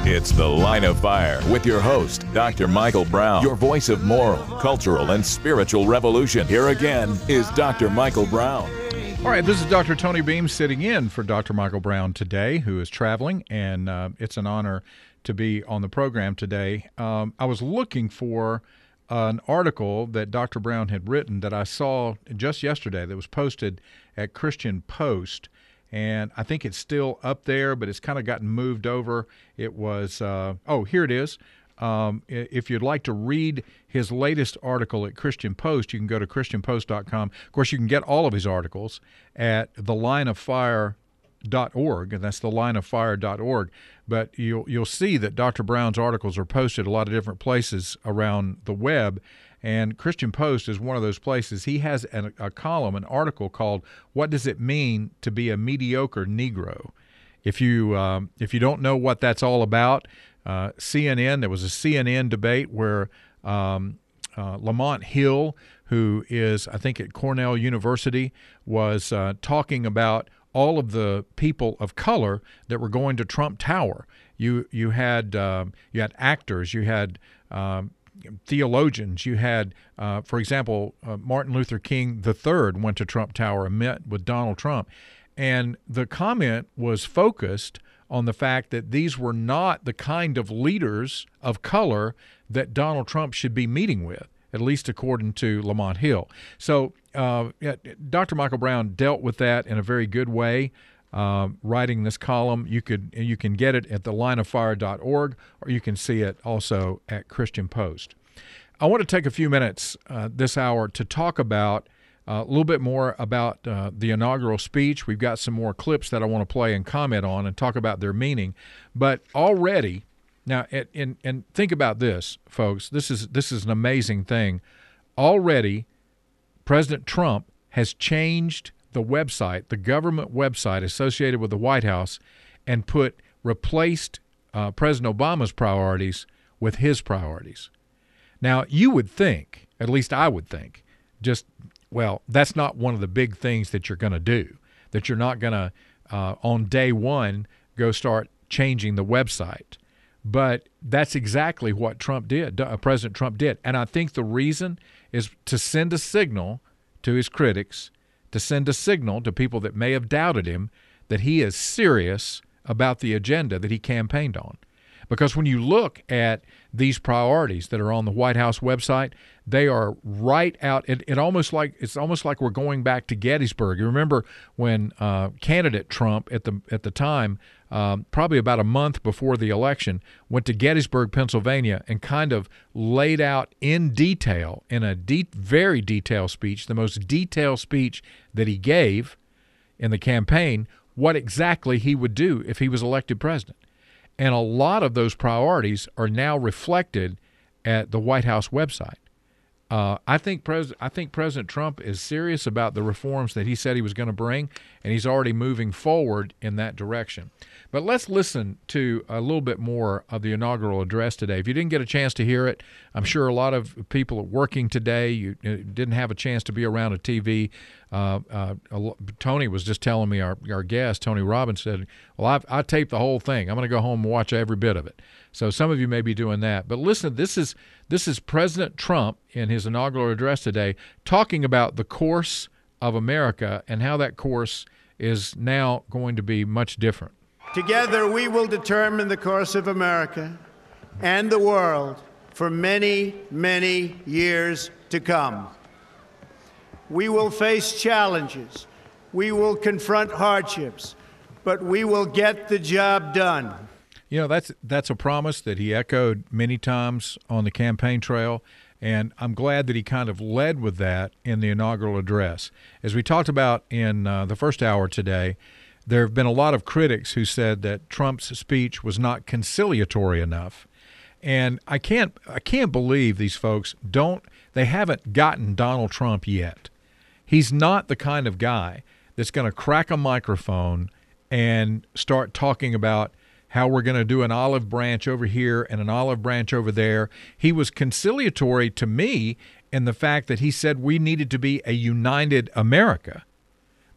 It's The Line of Fire with your host, Doctor Michael Brown, your voice of moral, cultural, and spiritual revolution. Here again is Doctor Michael Brown. All right, this is Doctor Tony Beam sitting in for Doctor Michael Brown today, who is traveling, and uh, it's an honor to be on the program today. Um, I was looking for an article that Doctor Brown had written that I saw just yesterday that was posted at Christian Post, and I think it's still up there, but it's kind of gotten moved over. It was, uh, oh, here it is. Um, if you'd like to read his latest article at Christian Post, you can go to christian post dot com. Of course, you can get all of his articles at the line of fire dot org, and that's the line of fire dot org. But you'll you'll see that Doctor Brown's articles are posted a lot of different places around the web, and Christian Post is one of those places. He has a, a column, an article called "What Does It Mean to Be a Mediocre Negro?" If you um, if you don't know what that's all about, uh, C N N, there was a C N N debate where um, uh, Lamont Hill, who is I think at Cornell University, was uh, talking about all of the people of color that were going to Trump Tower. You you had um, you had actors, you had um, theologians, you had, uh, for example, uh, Martin Luther King the third went to Trump Tower and met with Donald Trump. And the comment was focused on the fact that these were not the kind of leaders of color that Donald Trump should be meeting with, at least according to Lamont Hill. So uh, Doctor Michael Brown dealt with that in a very good way, uh, writing this column. You could you can get it at the line of fire dot org, or you can see it also at Christian Post. I want to take a few minutes uh, this hour to talk about uh, a little bit more about uh, the inaugural speech. We've got some more clips that I want to play and comment on and talk about their meaning. But already, now, and, and think about this, folks. This is this is an amazing thing. Already, President Trump has changed the website, the government website associated with the White House, and put replaced uh, President Obama's priorities with his priorities. Now, you would think, at least I would think, just, well, that's not one of the big things that you're going to do, that you're not going to, uh, on day one, go start changing the website. But that's exactly what Trump did, uh, President Trump did. And I think the reason is to send a signal to his critics, to send a signal to people that may have doubted him that he is serious about the agenda that he campaigned on. Because when you look at these priorities that are on the White House website, they are right out. It, it almost like it's almost like we're going back to Gettysburg. You remember when uh, candidate Trump at the at the time, um, probably about a month before the election, went to Gettysburg, Pennsylvania, and kind of laid out in detail, in a de- very detailed speech, the most detailed speech that he gave in the campaign, what exactly he would do if he was elected president. And a lot of those priorities are now reflected at the White House website. Uh, I think Pres- I think President Trump is serious about the reforms that he said he was going to bring, and he's already moving forward in that direction. But let's listen to a little bit more of the inaugural address today. If you didn't get a chance to hear it, I'm sure a lot of people are working today. You didn't have a chance to be around a T V. Uh, uh, Tony was just telling me, our, our guest, Tony Robbins, said, well, I've, I taped the whole thing. I'm going to go home and watch every bit of it. So some of you may be doing that. But listen, this is this is President Trump in his inaugural address today talking about the course of America and how that course is now going to be much different. Together we will determine the course of America and the world for many, many years to come. We will face challenges. We will confront hardships, but we will get the job done. You know, that's that's a promise that he echoed many times on the campaign trail, and I'm glad that he kind of led with that in the inaugural address. As we talked about in uh, the first hour today, there have been a lot of critics who said that Trump's speech was not conciliatory enough. And I can't I can't believe these folks don't they haven't gotten Donald Trump yet. He's not the kind of guy that's going to crack a microphone and start talking about how we're going to do an olive branch over here and an olive branch over there. He was conciliatory to me in the fact that he said we needed to be a united America.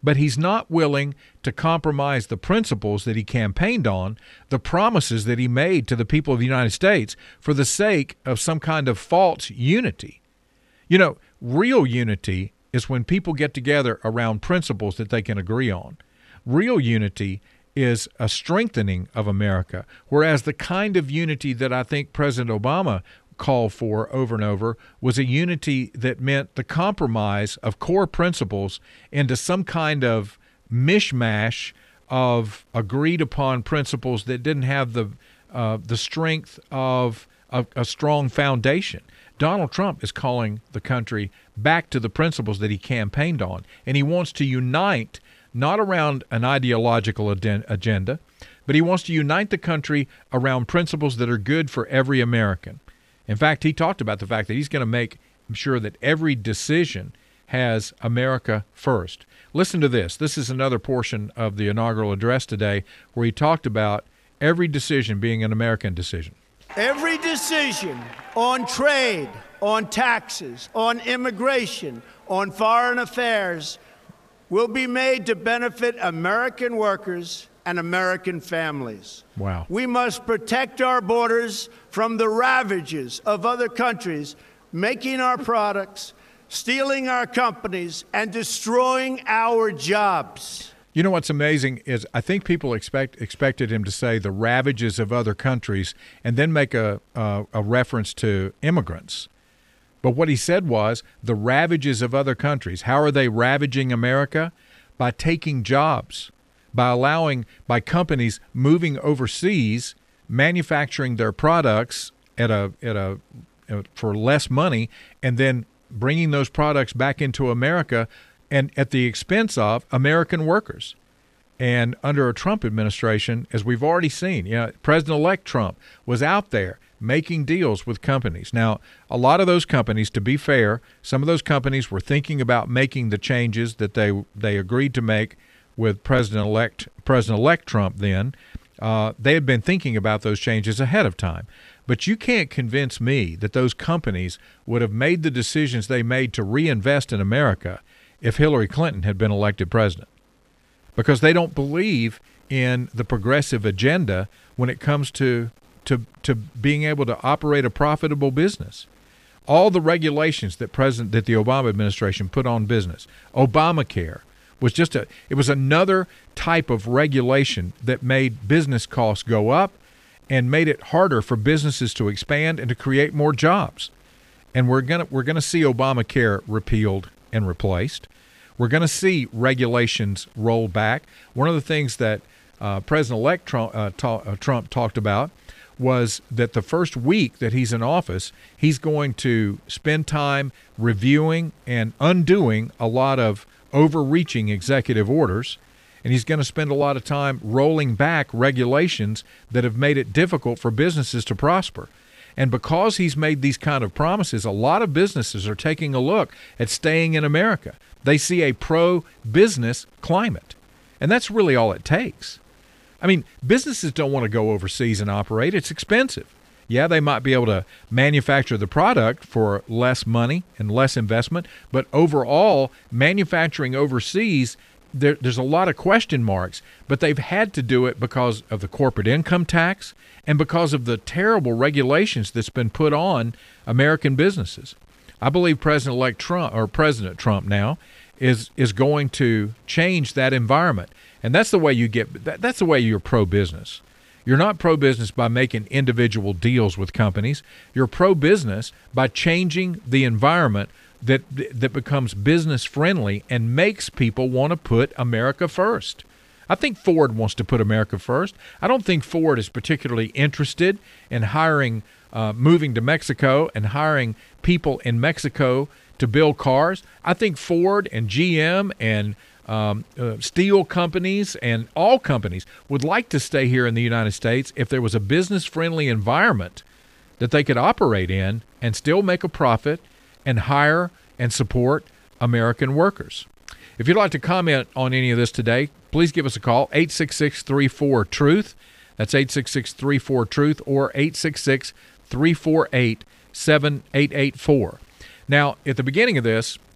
but he's not willing to compromise the principles that he campaigned on, the promises that he made to the people of the United States for the sake of some kind of false unity. You know, real unity is when people get together around principles that they can agree on. Real unity is a strengthening of America, whereas the kind of unity that I think President Obama called for over and over was a unity that meant the compromise of core principles into some kind of mishmash of agreed upon principles that didn't have the uh, the strength of a, a strong foundation. Donald Trump is calling the country back to the principles that he campaigned on, and he wants to unite not around an ideological agenda, but he wants to unite the country around principles that are good for every American. In fact, he talked about the fact that he's going to make sure that every decision has America first. Listen to this. This is another portion of the inaugural address today where he talked about every decision being an American decision. Every decision on trade, on taxes, on immigration, on foreign affairs will be made to benefit American workers and American families. Wow. We must protect our borders from the ravages of other countries making our products, stealing our companies, and destroying our jobs. You know what's amazing is I think people expect expected him to say the ravages of other countries and then make a, a, a reference to immigrants. But what he said was the ravages of other countries. How are they ravaging America? By taking jobs, by allowing, by companies moving overseas, manufacturing their products at a at a for less money, and then bringing those products back into America, and at the expense of American workers. And under a Trump administration, as we've already seen, you know, President-elect Trump was out there making deals with companies. Now, a lot of those companies, to be fair, some of those companies were thinking about making the changes that they they agreed to make with President-elect President-elect Trump then. Uh, they had been thinking about those changes ahead of time. But you can't convince me that those companies would have made the decisions they made to reinvest in America if Hillary Clinton had been elected president, because they don't believe in the progressive agenda when it comes to to to being able to operate a profitable business. All the regulations that president that the Obama administration put on business, Obamacare, was just a it was another type of regulation that made business costs go up and made it harder for businesses to expand and to create more jobs. And we're gonna we're gonna see Obamacare repealed and replaced. We're going to see regulations roll back. One of the things that uh, President-elect Trump, uh, ta- uh, Trump talked about was that the first week that he's in office, he's going to spend time reviewing and undoing a lot of overreaching executive orders, and he's going to spend a lot of time rolling back regulations that have made it difficult for businesses to prosper. And because he's made these kind of promises, a lot of businesses are taking a look at staying in America. They see a pro-business climate, and that's really all it takes. I mean, businesses don't want to go overseas and operate. It's expensive. Yeah, they might be able to manufacture the product for less money and less investment, but overall, manufacturing overseas, there, there's a lot of question marks, but they've had to do it because of the corporate income tax and because of the terrible regulations that's been put on American businesses. I believe President-elect Trump, or President Trump now, is is going to change that environment. And that's the way you get that, that's the way you're pro-business. You're not pro-business by making individual deals with companies. You're pro-business by changing the environment that that becomes business friendly and makes people want to put America first. I think Ford wants to put America first. I don't think Ford is particularly interested in hiring, uh, moving to Mexico and hiring people in Mexico to build cars. I think Ford and G M and um, uh, steel companies and all companies would like to stay here in the United States if there was a business-friendly environment that they could operate in and still make a profit and hire and support American workers. If you'd like to comment on any of this today, please give us a call, eight six six, three four, TRUTH. That's eight six six, three four, TRUTH or eight six six, three four eight, seven eight eight four. Now, at the beginning of this,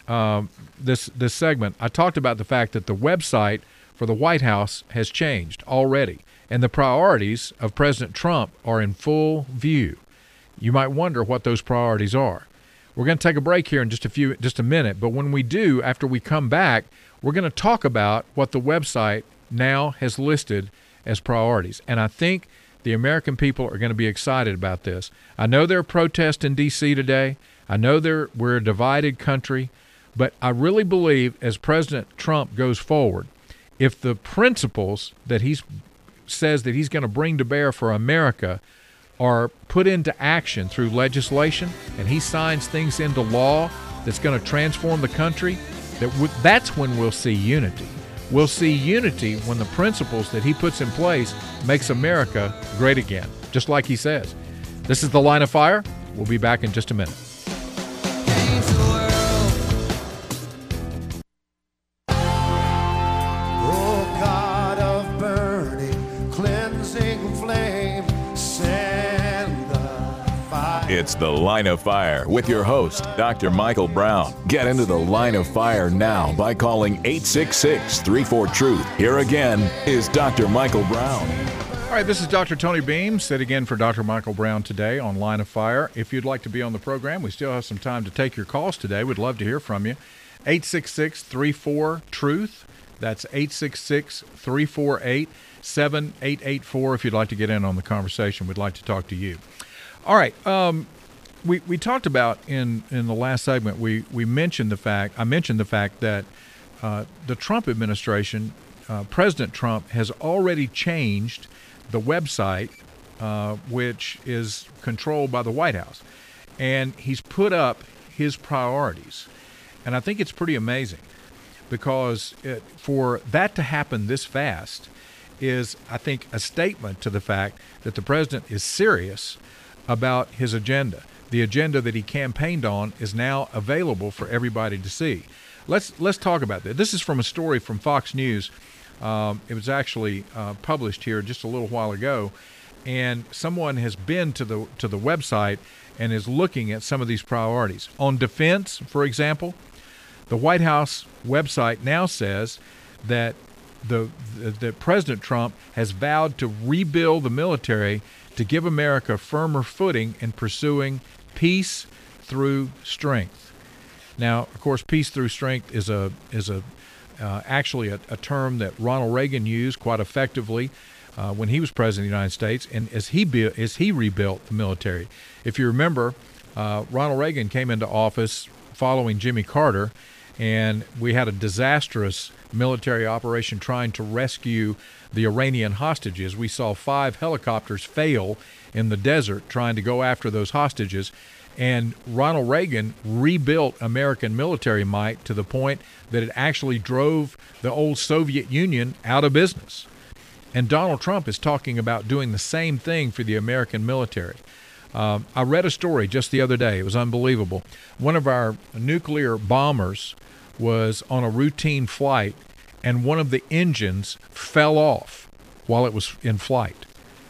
um, this this segment, I talked about the fact that the website for the White House has changed already, and the priorities of President Trump are in full view. You might wonder what those priorities are. We're going to take a break here in just a few, just a minute, but when we do, after we come back, we're going to talk about what the website now has listed as priorities. And I think the American people are going to be excited about this. I know there are protests in D C today. I know there, we're a divided country, but I really believe as President Trump goes forward, if the principles that he says that he's going to bring to bear for America are put into action through legislation, and he signs things into law that's going to transform the country, that w- that's when we'll see unity. We'll see unity when the principles that he puts in place makes America great again, just like he says. This is The Line of Fire. We'll be back in just a minute. It's The Line of Fire with your host, Doctor Michael Brown. Get into the Line of Fire now by calling eight six six, three four, truth. Here again is Doctor Michael Brown. All right, this is Doctor Tony Beam, sitting in for Doctor Michael Brown today on Line of Fire. If you'd like to be on the program, we still have some time to take your calls today. We'd love to hear from you. eight six six, three four, truth. That's eight six six, three four eight, seven eight eight four if you'd like to get in on the conversation. We'd like to talk to you. All right, um, we we talked about in, in the last segment, we, we mentioned the fact, I mentioned the fact that uh, the Trump administration, uh, President Trump, has already changed the website, uh, which is controlled by the White House. And he's put up his priorities. And I think it's pretty amazing because it, for that to happen this fast is, I think, a statement to the fact that the president is serious about his agenda. The agenda that he campaigned on is now available for everybody to see. Let's let's talk about that. This is from a story from Fox News. Um, it was actually uh, published here just a little while ago, and someone has been to the to the website and is looking at some of these priorities. On defense, for example, the White House website now says that the that President Trump has vowed to rebuild the military to give America firmer footing in pursuing peace through strength. Now, of course, peace through strength is a is a uh, actually a, a term that Ronald Reagan used quite effectively uh, when he was president of the United States, and as he bu- as he rebuilt the military. If you remember, uh, Ronald Reagan came into office following Jimmy Carter, and we had a disastrous military operation trying to rescue the Iranian hostages. We saw five helicopters fail in the desert trying to go after those hostages. And Ronald Reagan rebuilt American military might to the point that it actually drove the old Soviet Union out of business. And Donald Trump is talking about doing the same thing for the American military. Um, I read a story just the other day. It was unbelievable. One of our nuclear bombers was on a routine flight, and one of the engines fell off while it was in flight.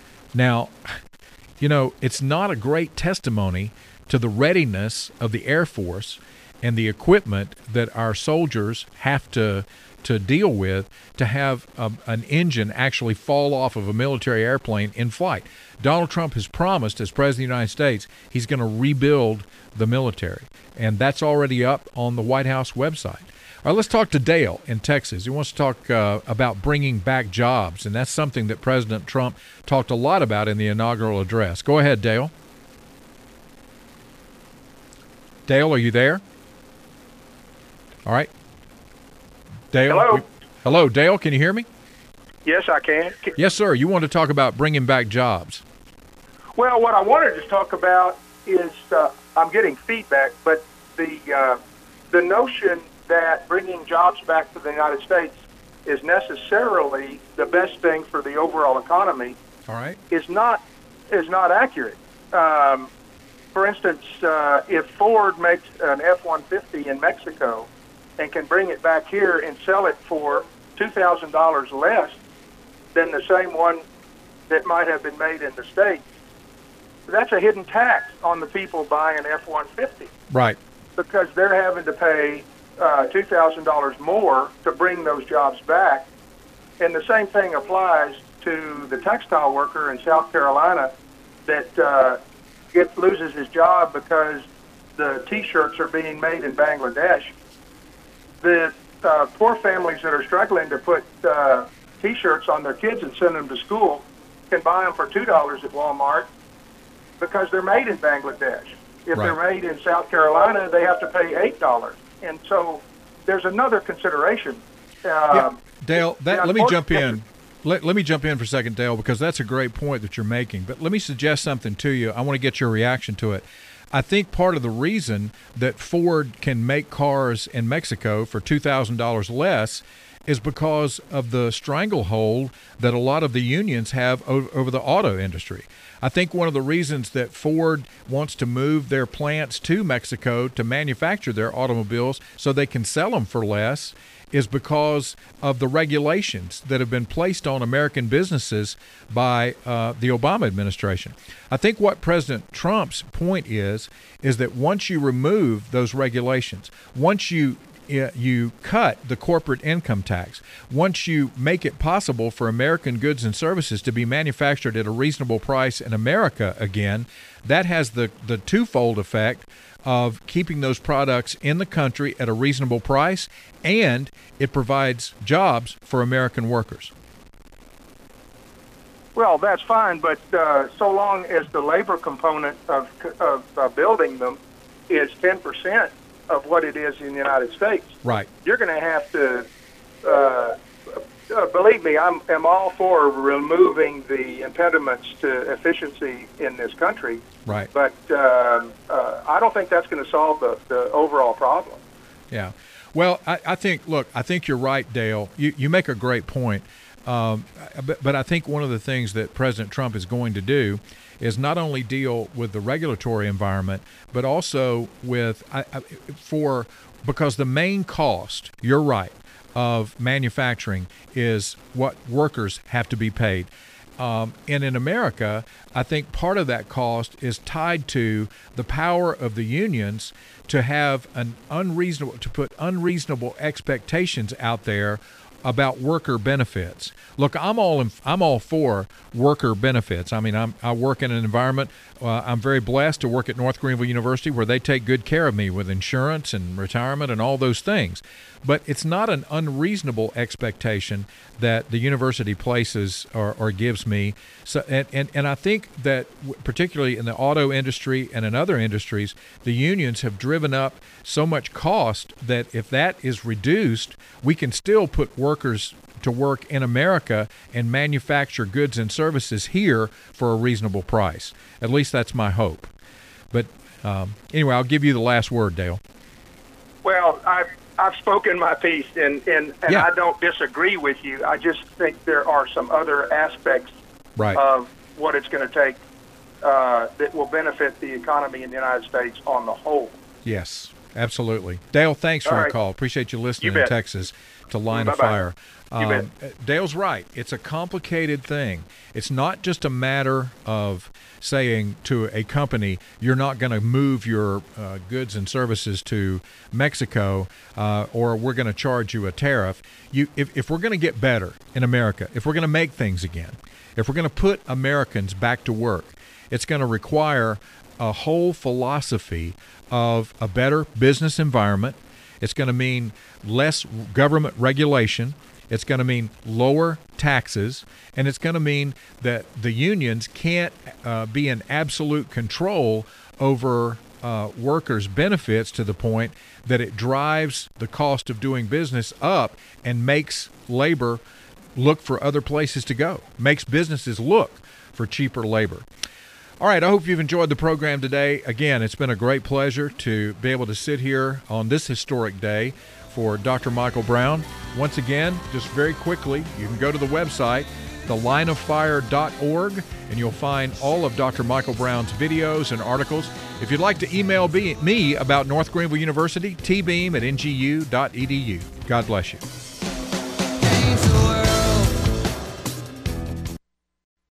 Now, you know, it's not a great testimony to the readiness of the Air Force and the equipment that our soldiers have to to deal with to have a, an engine actually fall off of a military airplane in flight. Donald Trump has promised, as President of the United States, he's going to rebuild the military, and that's already up on the White House website. All right, let's talk to Dale in Texas. He wants to talk uh, about bringing back jobs, and that's something that President Trump talked a lot about in the inaugural address. Go ahead, Dale. Dale, are you there? All right. Dale. Hello. We, hello, Dale. Can you hear me? Yes, I can. can. Yes, sir. You want to talk about bringing back jobs. Well, what I wanted to talk about is uh, I'm getting feedback, but the uh, the notion that bringing jobs back to the United States is necessarily the best thing for the overall economy. All right. Is not is not accurate. Um, for instance, uh, if Ford makes an F one fifty in Mexico and can bring it back here and sell it for two thousand dollars less than the same one that might have been made in the States, that's a hidden tax on the people buying an F one fifty. Right. Because they're having to pay uh, two thousand dollars more to bring those jobs back. And the same thing applies to the textile worker in South Carolina that uh, gets, loses his job because the T-shirts are being made in Bangladesh. The uh, poor families that are struggling to put uh, T-shirts on their kids and send them to school can buy them for two dollars at Walmart because they're made in Bangladesh. If Right. they're made in South Carolina, they have to pay eight dollars. And so there's another consideration. Yeah, Um, Dale, that, yeah, let me jump yeah. in. Let, let me jump in for a second, Dale, because that's a great point that you're making. But let me suggest something to you. I want to get your reaction to it. I think part of the reason that Ford can make cars in Mexico for two thousand dollars less is because of the stranglehold that a lot of the unions have over, over the auto industry. I think one of the reasons that Ford wants to move their plants to Mexico to manufacture their automobiles so they can sell them for less is because of the regulations that have been placed on American businesses by uh, the Obama administration. I think what President Trump's point is, is that once you remove those regulations, once you you cut the corporate income tax, once you make it possible for American goods and services to be manufactured at a reasonable price in America again, that has the, the twofold effect of keeping those products in the country at a reasonable price, and it provides jobs for American workers. Well, that's fine, but uh, so long as the labor component of, of uh, building them is ten percent of what it is in the United States, Right. you're going to have to, uh, uh, believe me, I'm, I'm all for removing the impediments to efficiency in this country. Right. But um, uh, I don't think that's going to solve the, the overall problem. Yeah. Well, I, I think, look, I think you're right, Dale. You, you make a great point. Um, but, but I think one of the things that President Trump is going to do is not only deal with the regulatory environment, but also with, I, I, for, because the main cost, you're right, of manufacturing is what workers have to be paid. Um, and in America, I think part of that cost is tied to the power of the unions to have an unreasonable, to put unreasonable expectations out there about worker benefits. Look, I'm all in, I'm all for worker benefits. I mean, I'm, I work in an environment. Uh, I'm very blessed to work at North Greenville University, where they take good care of me with insurance and retirement and all those things. But it's not an unreasonable expectation that the university places or, or gives me. So, and, and, and I think that particularly in the auto industry and in other industries, the unions have driven up so much cost that if that is reduced, we can still put workers to work in America and manufacture goods and services here for a reasonable price. At least that's my hope. But um, anyway, I'll give you the last word, Dale. Well, I've, I've spoken my piece, and, and, and Yeah. I don't disagree with you. I just think there are some other aspects Right. of what it's going to take uh, that will benefit the economy in the United States on the whole. Yes, absolutely. Dale, thanks for All the right. call. Appreciate you listening You in bet. Texas to Line of Bye-bye. Fire. You Um, Dale's right. It's a complicated thing. It's not just a matter of saying to a company, you're not going to move your uh, goods and services to Mexico, uh, or we're going to charge you a tariff. You, if, if we're going to get better in America, if we're going to make things again, if we're going to put Americans back to work, it's going to require a whole philosophy of a better business environment. It's going to mean less government regulation. It's going to mean lower taxes, and it's going to mean that the unions can't uh, be in absolute control over uh, workers' benefits to the point that it drives the cost of doing business up and makes labor look for other places to go, makes businesses look for cheaper labor. All right, I hope you've enjoyed the program today. Again, it's been a great pleasure to be able to sit here on this historic day for Doctor Michael Brown. Once again, just very quickly, you can go to the website, the line of fire dot org, and you'll find all of Doctor Michael Brown's videos and articles. If you'd like to email me about North Greenville University, t beam at n g u dot e d u. God bless you.